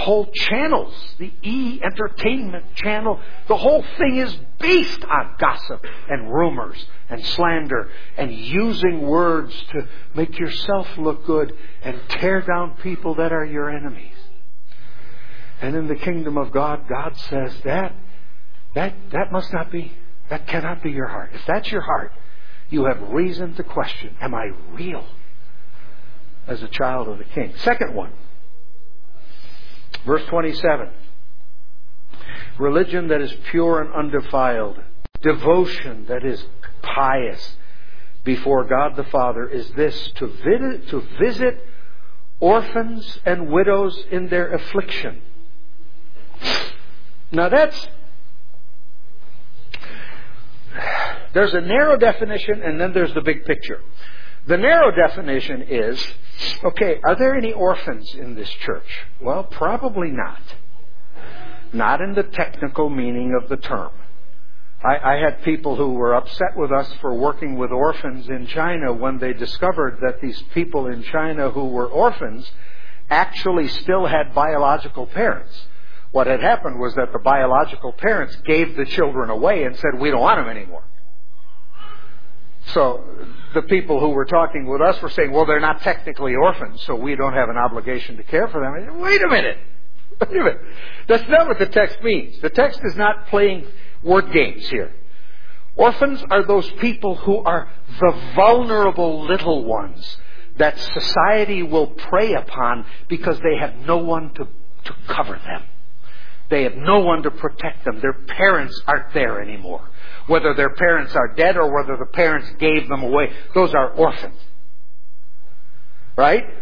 whole channels, the E! Entertainment channel, the whole thing is based on gossip and rumors and slander and using words to make yourself look good and tear down people that are your enemies. And in the kingdom of God, God says that, that, that must not be, that cannot be your heart. If that's your heart, you have reason to question, am I real as a child of the King? Second one, verse twenty-seven. Religion that is pure and undefiled, devotion that is pious before God the Father is this, to visit, to visit orphans and widows in their affliction. Now that's, there's a narrow definition and then there's the big picture. The narrow definition is, okay, are there any orphans in this church? Well, probably not. Not in the technical meaning of the term. I, I had people who were upset with us for working with orphans in China when they discovered that these people in China who were orphans actually still had biological parents. What had happened was that the biological parents gave the children away and said, we don't want them anymore. So the people who were talking with us were saying, well, they're not technically orphans, so we don't have an obligation to care for them. I said, wait a minute. Wait a minute. That's not what the text means. The text is not playing word games here. Orphans are those people who are the vulnerable little ones that society will prey upon because they have no one to, to cover them. They have no one to protect them. Their parents aren't there anymore. Whether their parents are dead or whether the parents gave them away, those are orphans. Right?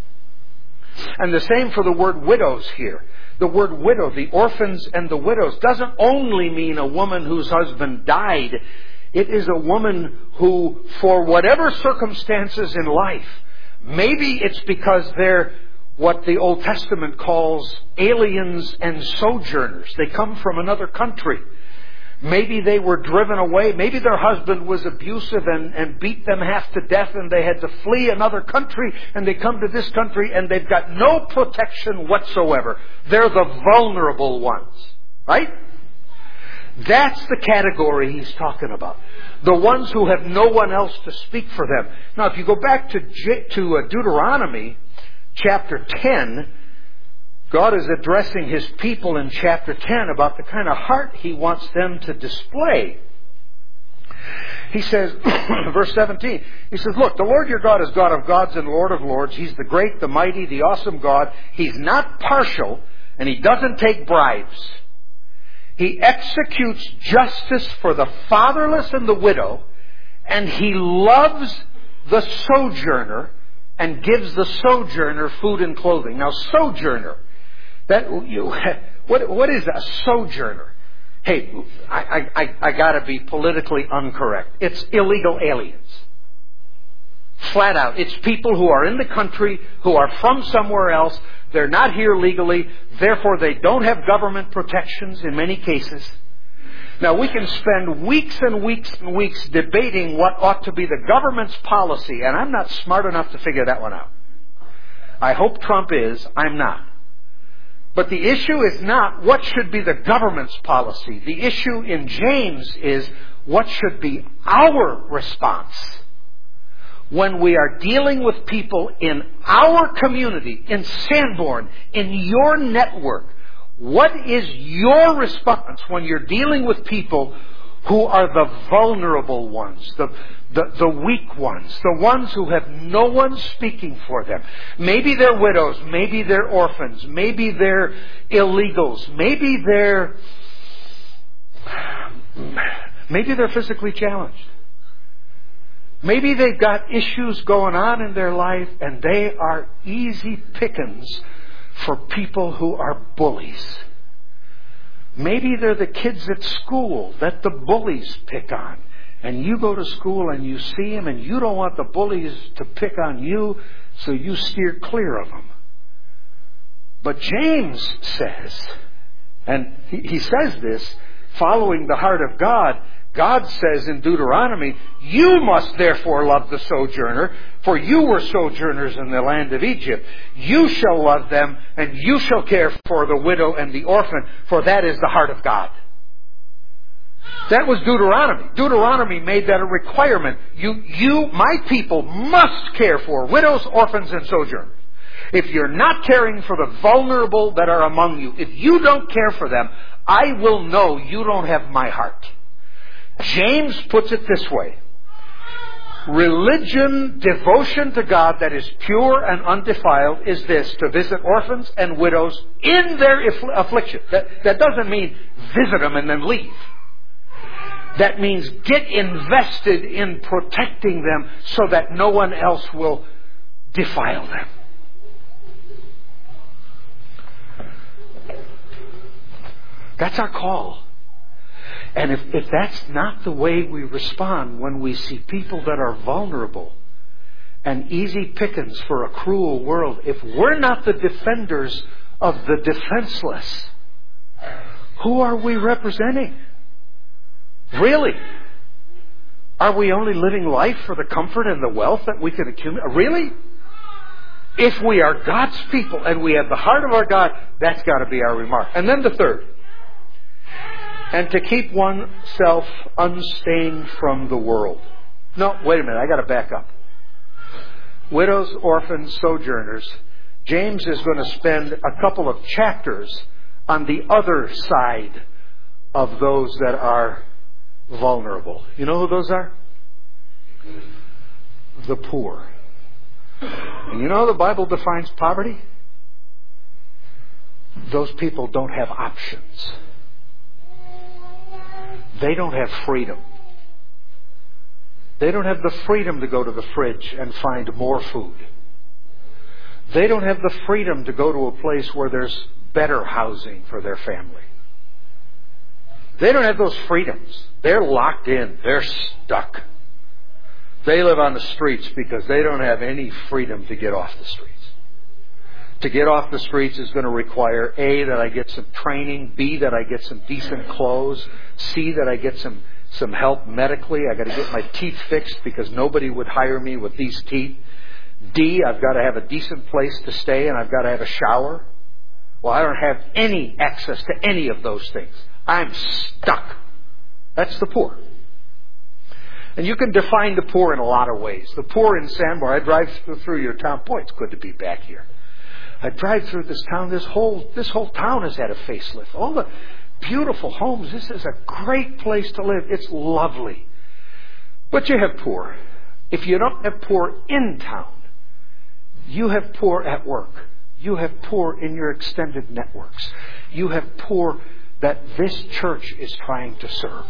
And the same for the word widows here. The word widow, the orphans and the widows, doesn't only mean a woman whose husband died. It is a woman who, for whatever circumstances in life, maybe it's because they're what the Old Testament calls aliens and sojourners. They come from another country. Maybe they were driven away. Maybe their husband was abusive and, and beat them half to death and they had to flee another country and they come to this country and they've got no protection whatsoever. They're the vulnerable ones. Right? That's the category he's talking about. The ones who have no one else to speak for them. Now, if you go back to, to Deuteronomy chapter ten, God is addressing His people in chapter ten about the kind of heart He wants them to display. He says, verse seventeen, He says, look, the Lord your God is God of gods and Lord of lords. He's the great, the mighty, the awesome God. He's not partial, and He doesn't take bribes. He executes justice for the fatherless and the widow, and He loves the sojourner and gives the sojourner food and clothing. Now, sojourner, that you, what what is a sojourner? Hey, I I I got to be politically incorrect. It's illegal aliens. Flat out, it's people who are in the country who are from somewhere else. They're not here legally, therefore they don't have government protections in many cases. Now, we can spend weeks and weeks and weeks debating what ought to be the government's policy, and I'm not smart enough to figure that one out. I hope Trump is. I'm not. But the issue is not what should be the government's policy. The issue in James is what should be our response when we are dealing with people in our community, in Sanborn, in your network. What is your response when you're dealing with people who are the vulnerable ones, the, the, the weak ones, the ones who have no one speaking for them? Maybe they're widows, maybe they're orphans, maybe they're illegals, maybe they're, maybe they're physically challenged. Maybe they've got issues going on in their life and they are easy pickings for people who are bullies. Maybe they're the kids at school that the bullies pick on. And you go to school and you see them and you don't want the bullies to pick on you, so you steer clear of them. But James says, and he, he says this following the heart of God, God says in Deuteronomy, you must therefore love the sojourner, for you were sojourners in the land of Egypt. You shall love them, and you shall care for the widow and the orphan, for that is the heart of God. That was Deuteronomy. Deuteronomy made that a requirement. You, you, my people, must care for widows, orphans, and sojourners. If you're not caring for the vulnerable that are among you, if you don't care for them, I will know you don't have my heart. James puts it this way. Religion, devotion to God that is pure and undefiled is this, to visit orphans and widows in their affliction. That, that doesn't mean visit them and then leave. That means get invested in protecting them so that no one else will defile them. That's our call. And if, if that's not the way we respond when we see people that are vulnerable and easy pickings for a cruel world, if we're not the defenders of the defenseless, who are we representing? Really? Are we only living life for the comfort and the wealth that we can accumulate? Really? If we are God's people and we have the heart of our God, that's got to be our remark. And then the third. And to keep oneself unstained from the world. No, wait a minute, I got to back up. Widows, orphans, sojourners. James is going to spend a couple of chapters on the other side of those that are vulnerable. You know who those are? The poor. And you know how the Bible defines poverty? Those people don't have options. They don't have freedom. They don't have the freedom to go to the fridge and find more food. They don't have the freedom to go to a place where there's better housing for their family. They don't have those freedoms. They're locked in. They're stuck. They live on the streets because they don't have any freedom to get off the streets. To get off the streets is going to require A, that I get some training, B, that I get some decent clothes, C, that I get some, some help medically. I got to get my teeth fixed because nobody would hire me with these teeth. D, I've got to have a decent place to stay and I've got to have a shower. Well, I don't have any access to any of those things. I'm stuck. That's the poor. And you can define the poor in a lot of ways. The poor in Sandbar, I drive through your town. Boy, it's good to be back here. I drive through this town. This whole this whole town has had a facelift. All the beautiful homes. This is a great place to live. It's lovely. But you have poor. If you don't have poor in town, you have poor at work. You have poor in your extended networks. You have poor that this church is trying to serve.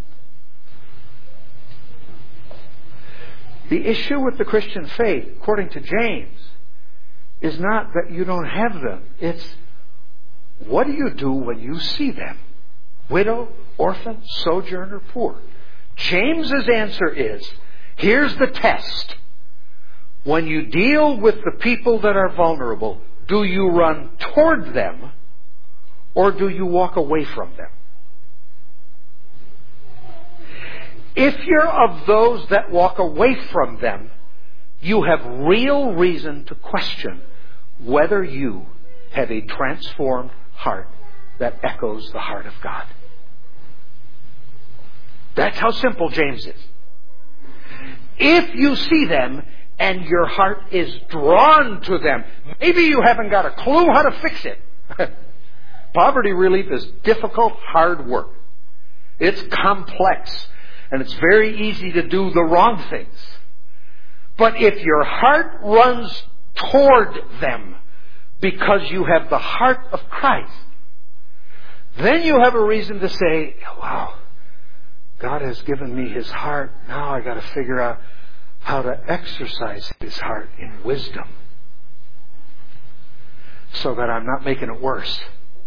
The issue with the Christian faith, according to James, is not that you don't have them. It's, what do you do when you see them? Widow, orphan, sojourner, poor. James's answer is, here's the test. When you deal with the people that are vulnerable, do you run toward them or do you walk away from them? If you're of those that walk away from them, you have real reason to question whether you have a transformed heart that echoes the heart of God. That's how simple James is. If you see them and your heart is drawn to them, maybe you haven't got a clue how to fix it. Poverty relief is difficult, hard work. It's complex. And it's very easy to do the wrong things. But if your heart runs toward them because you have the heart of Christ, then you have a reason to say, wow, God has given me His heart. Now I got to figure out how to exercise His heart in wisdom so that I'm not making it worse.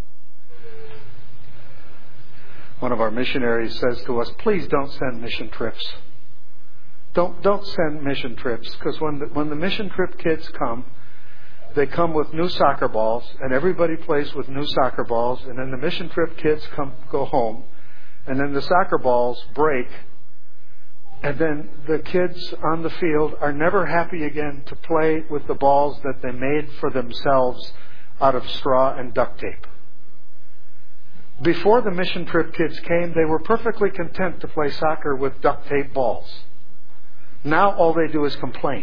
One of our missionaries says to us, please don't send mission trips. Don't don't send mission trips, because when the, when the mission trip kids come, they come with new soccer balls, and everybody plays with new soccer balls, and then the mission trip kids come go home, And then the soccer balls break. And then the kids on the field are never happy again to play with the balls that they made for themselves out of straw and duct tape. Before the mission trip kids came, they were perfectly content to play soccer with duct tape balls. Now all they do is complain.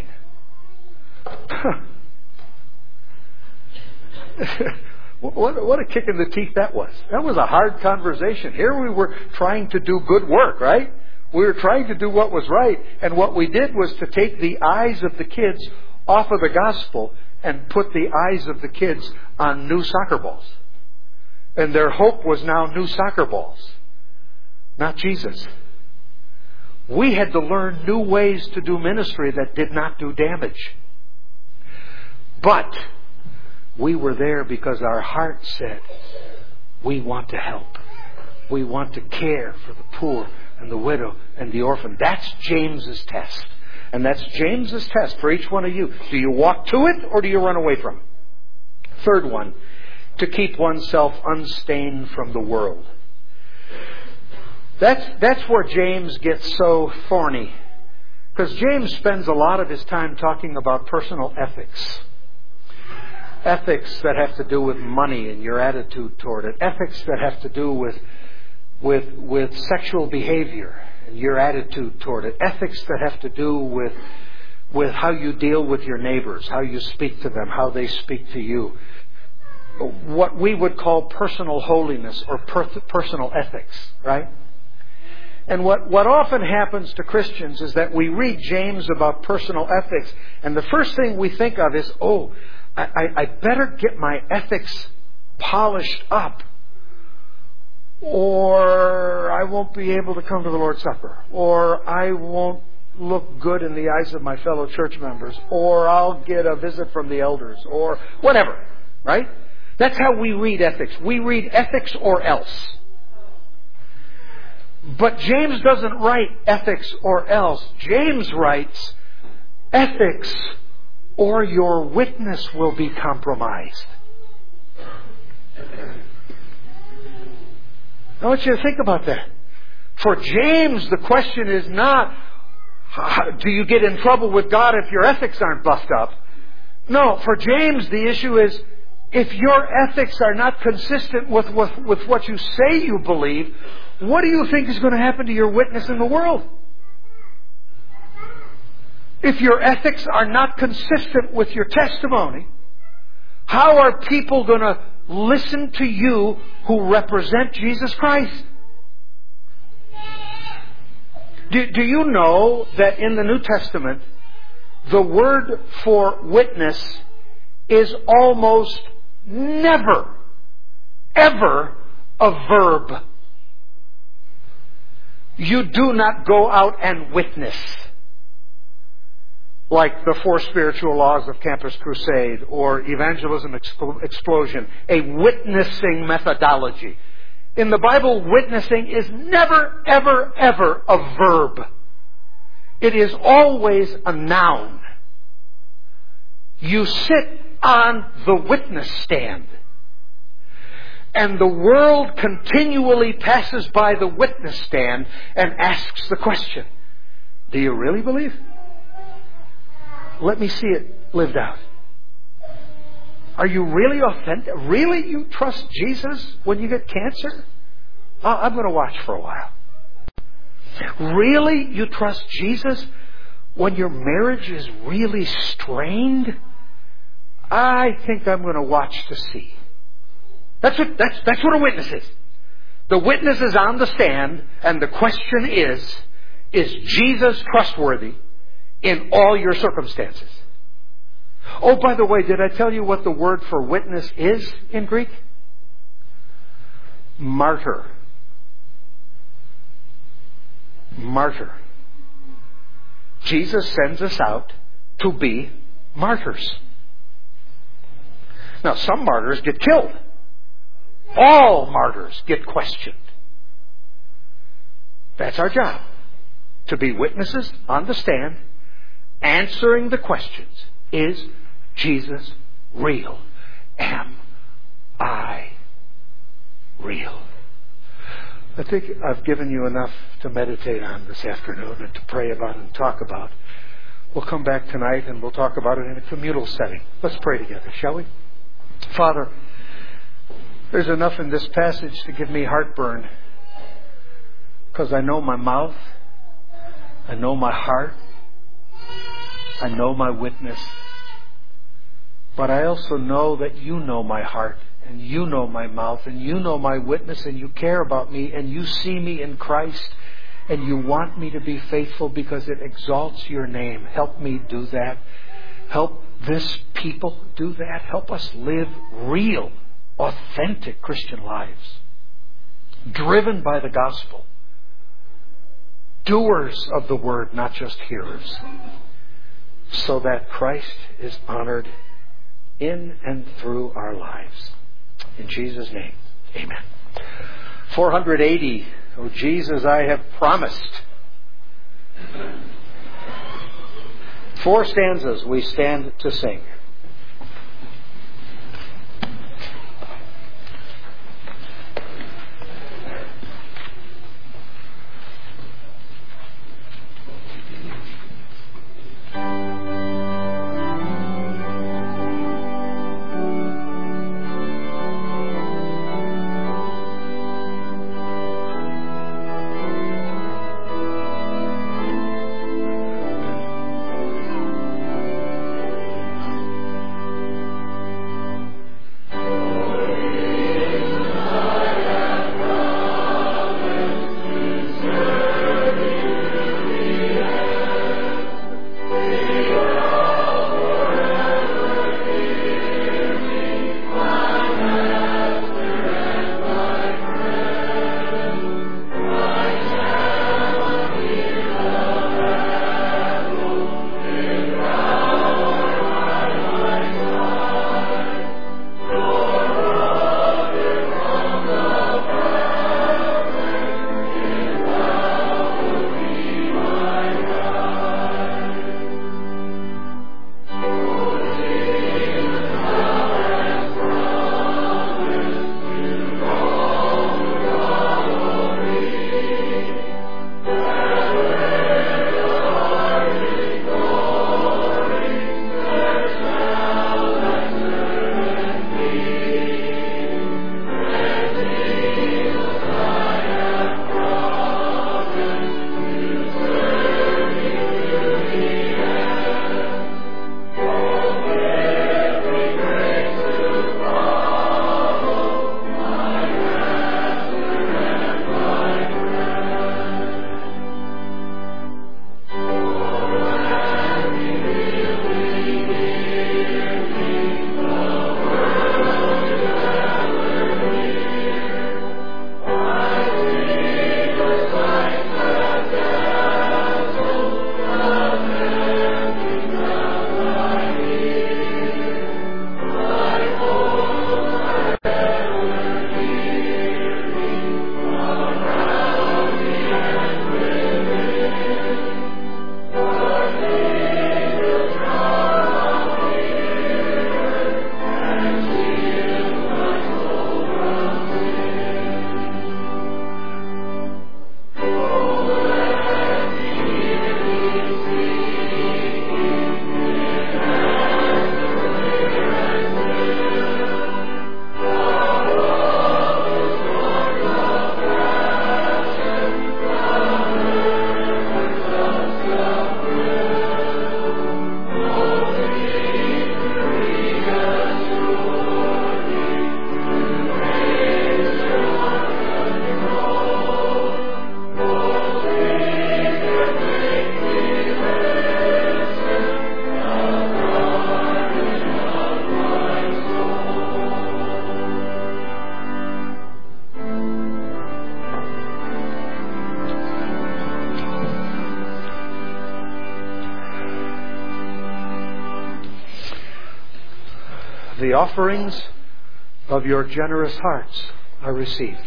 What, what a kick in the teeth that was. That was a hard conversation. Here we were trying to do good work, right? We were trying to do what was right. And what we did was to take the eyes of the kids off of the gospel and put the eyes of the kids on new soccer balls. And their hope was now new soccer balls, not Jesus. We had to learn new ways to do ministry that did not do damage. But we were there because our heart said, we want to help. We want to care for the poor and the widow and the orphan. That's James's test. And that's James's test for each one of you. Do you walk to it or do you run away from it? Third one, to keep oneself unstained from the world. That's, that's where James gets so thorny. Because James spends a lot of his time talking about personal ethics. Ethics that have to do with money and your attitude toward it. Ethics that have to do with, with, with sexual behavior and your attitude toward it. Ethics that have to do with, with how you deal with your neighbors, how you speak to them, how they speak to you. What we would call personal holiness or per- personal ethics, right? And what, what often happens to Christians is that we read James about personal ethics, and the first thing we think of is, oh, I, I, I better get my ethics polished up, or I won't be able to come to the Lord's Supper, or I won't look good in the eyes of my fellow church members, or I'll get a visit from the elders, or whatever, right? That's how we read ethics. We read ethics or else. But James doesn't write ethics or else. James writes ethics or your witness will be compromised. I want you to think about that. For James, the question is not, how, do you get in trouble with God if your ethics aren't buffed up? No, for James, the issue is, if your ethics are not consistent with, with, with what you say you believe, what do you think is going to happen to your witness in the world? If your ethics are not consistent with your testimony, how are people going to listen to you who represent Jesus Christ? Do, do you know that in the New Testament, the word for witness is almost never, ever a verb? You do not go out and witness like the Four Spiritual Laws of Campus Crusade or Evangelism Expl- Explosion, a witnessing methodology. In the Bible, witnessing is never, ever, ever a verb. It is always a noun. You sit on the witness stand, and the world continually passes by the witness stand and asks the question, do you really believe? Let me see it lived out. Are you really authentic? Really you trust Jesus when you get cancer? I'm going to watch for a while. Really you trust Jesus when your marriage is really strained? I think I'm going to watch to see. That's what, that's, that's what a witness is. The witness is on the stand, and the question is, is Jesus trustworthy in all your circumstances? Oh, by the way, did I tell you what the word for witness is in Greek? Martyr. Martyr. Jesus sends us out to be martyrs. Now, some martyrs get killed. All martyrs get questioned. That's our job. To be witnesses on the stand, answering the questions. Is Jesus real? Am I real? I think I've given you enough to meditate on this afternoon and to pray about and talk about. We'll come back tonight and we'll talk about it in a communal setting. Let's pray together, shall we? Father, there's enough in this passage to give me heartburn, because I know my mouth, I know my heart, I know my witness, but I also know that you know my heart, and you know my mouth, and you know my witness, and you care about me, and you see me in Christ, and you want me to be faithful because it exalts your name. Help me do that. Help this people do that. Help us live real, authentic Christian lives, driven by the gospel, doers of the word, not just hearers, so that Christ is honored in and through our lives. In Jesus' name, amen. four hundred eighty, O Jesus, I have promised. Four stanzas we stand to sing. The offerings of your generous hearts are received.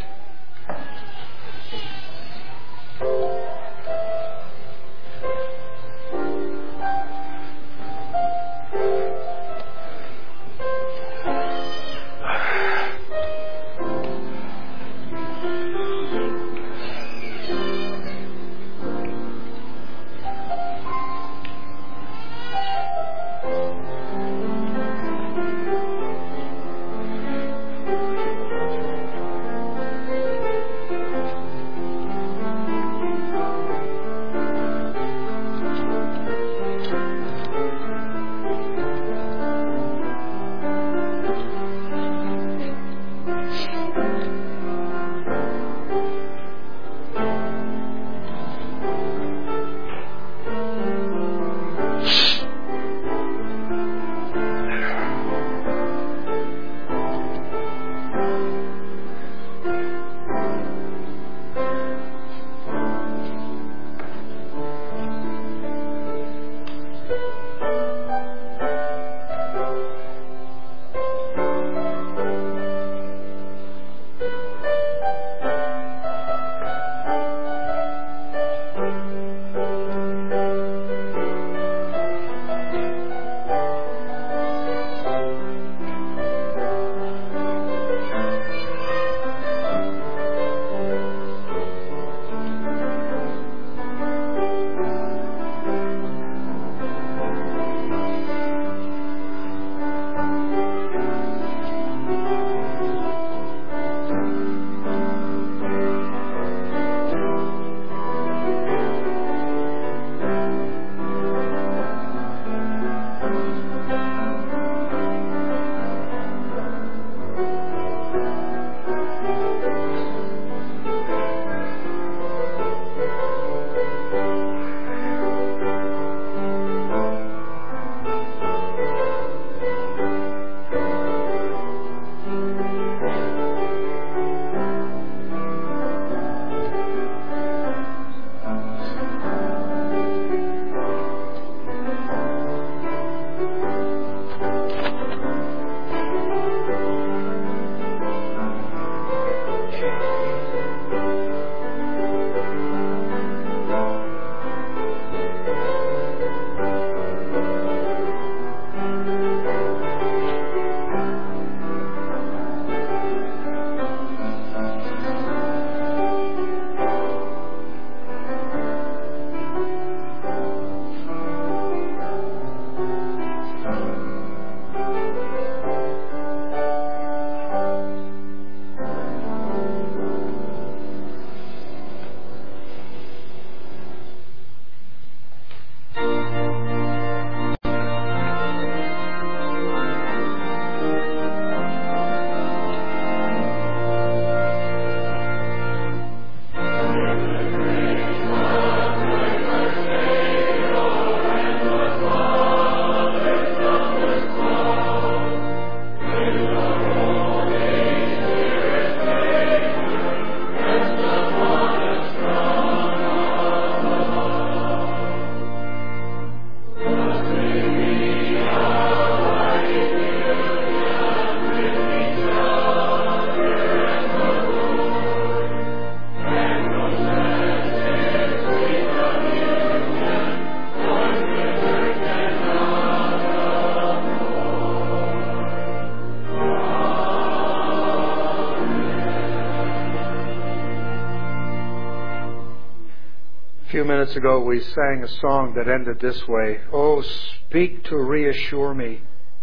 few minutes ago we sang a song that ended this way. Oh, speak to reassure me.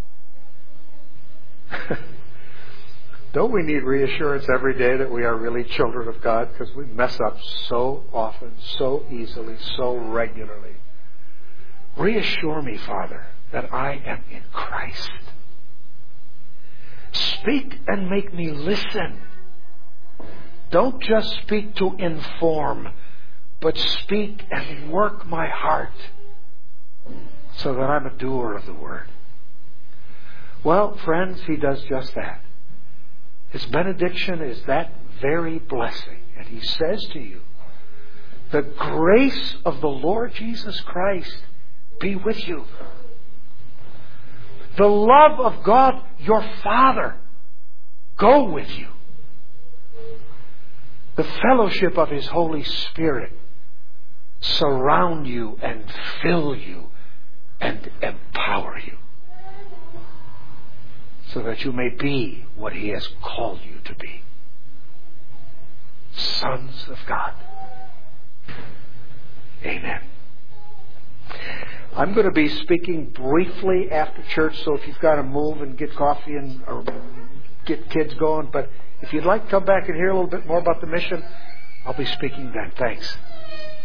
Don't we need reassurance every day that we are really children of God? Because we mess up so often, so easily, so regularly. Reassure me, Father, that I am in Christ. Speak and make me listen. Don't just speak to inform, but speak and work my heart so that I'm a doer of the word. Well, friends, He does just that. His benediction is that very blessing. And He says to you, the grace of the Lord Jesus Christ be with you. The love of God, your Father, go with you. The fellowship of His Holy Spirit surround you and fill you and empower you so that you may be what He has called you to be. Sons of God. Amen. I'm going to be speaking briefly after church, so if you've got to move and get coffee and or get kids going, but if you'd like to come back and hear a little bit more about the mission, I'll be speaking then. Thanks.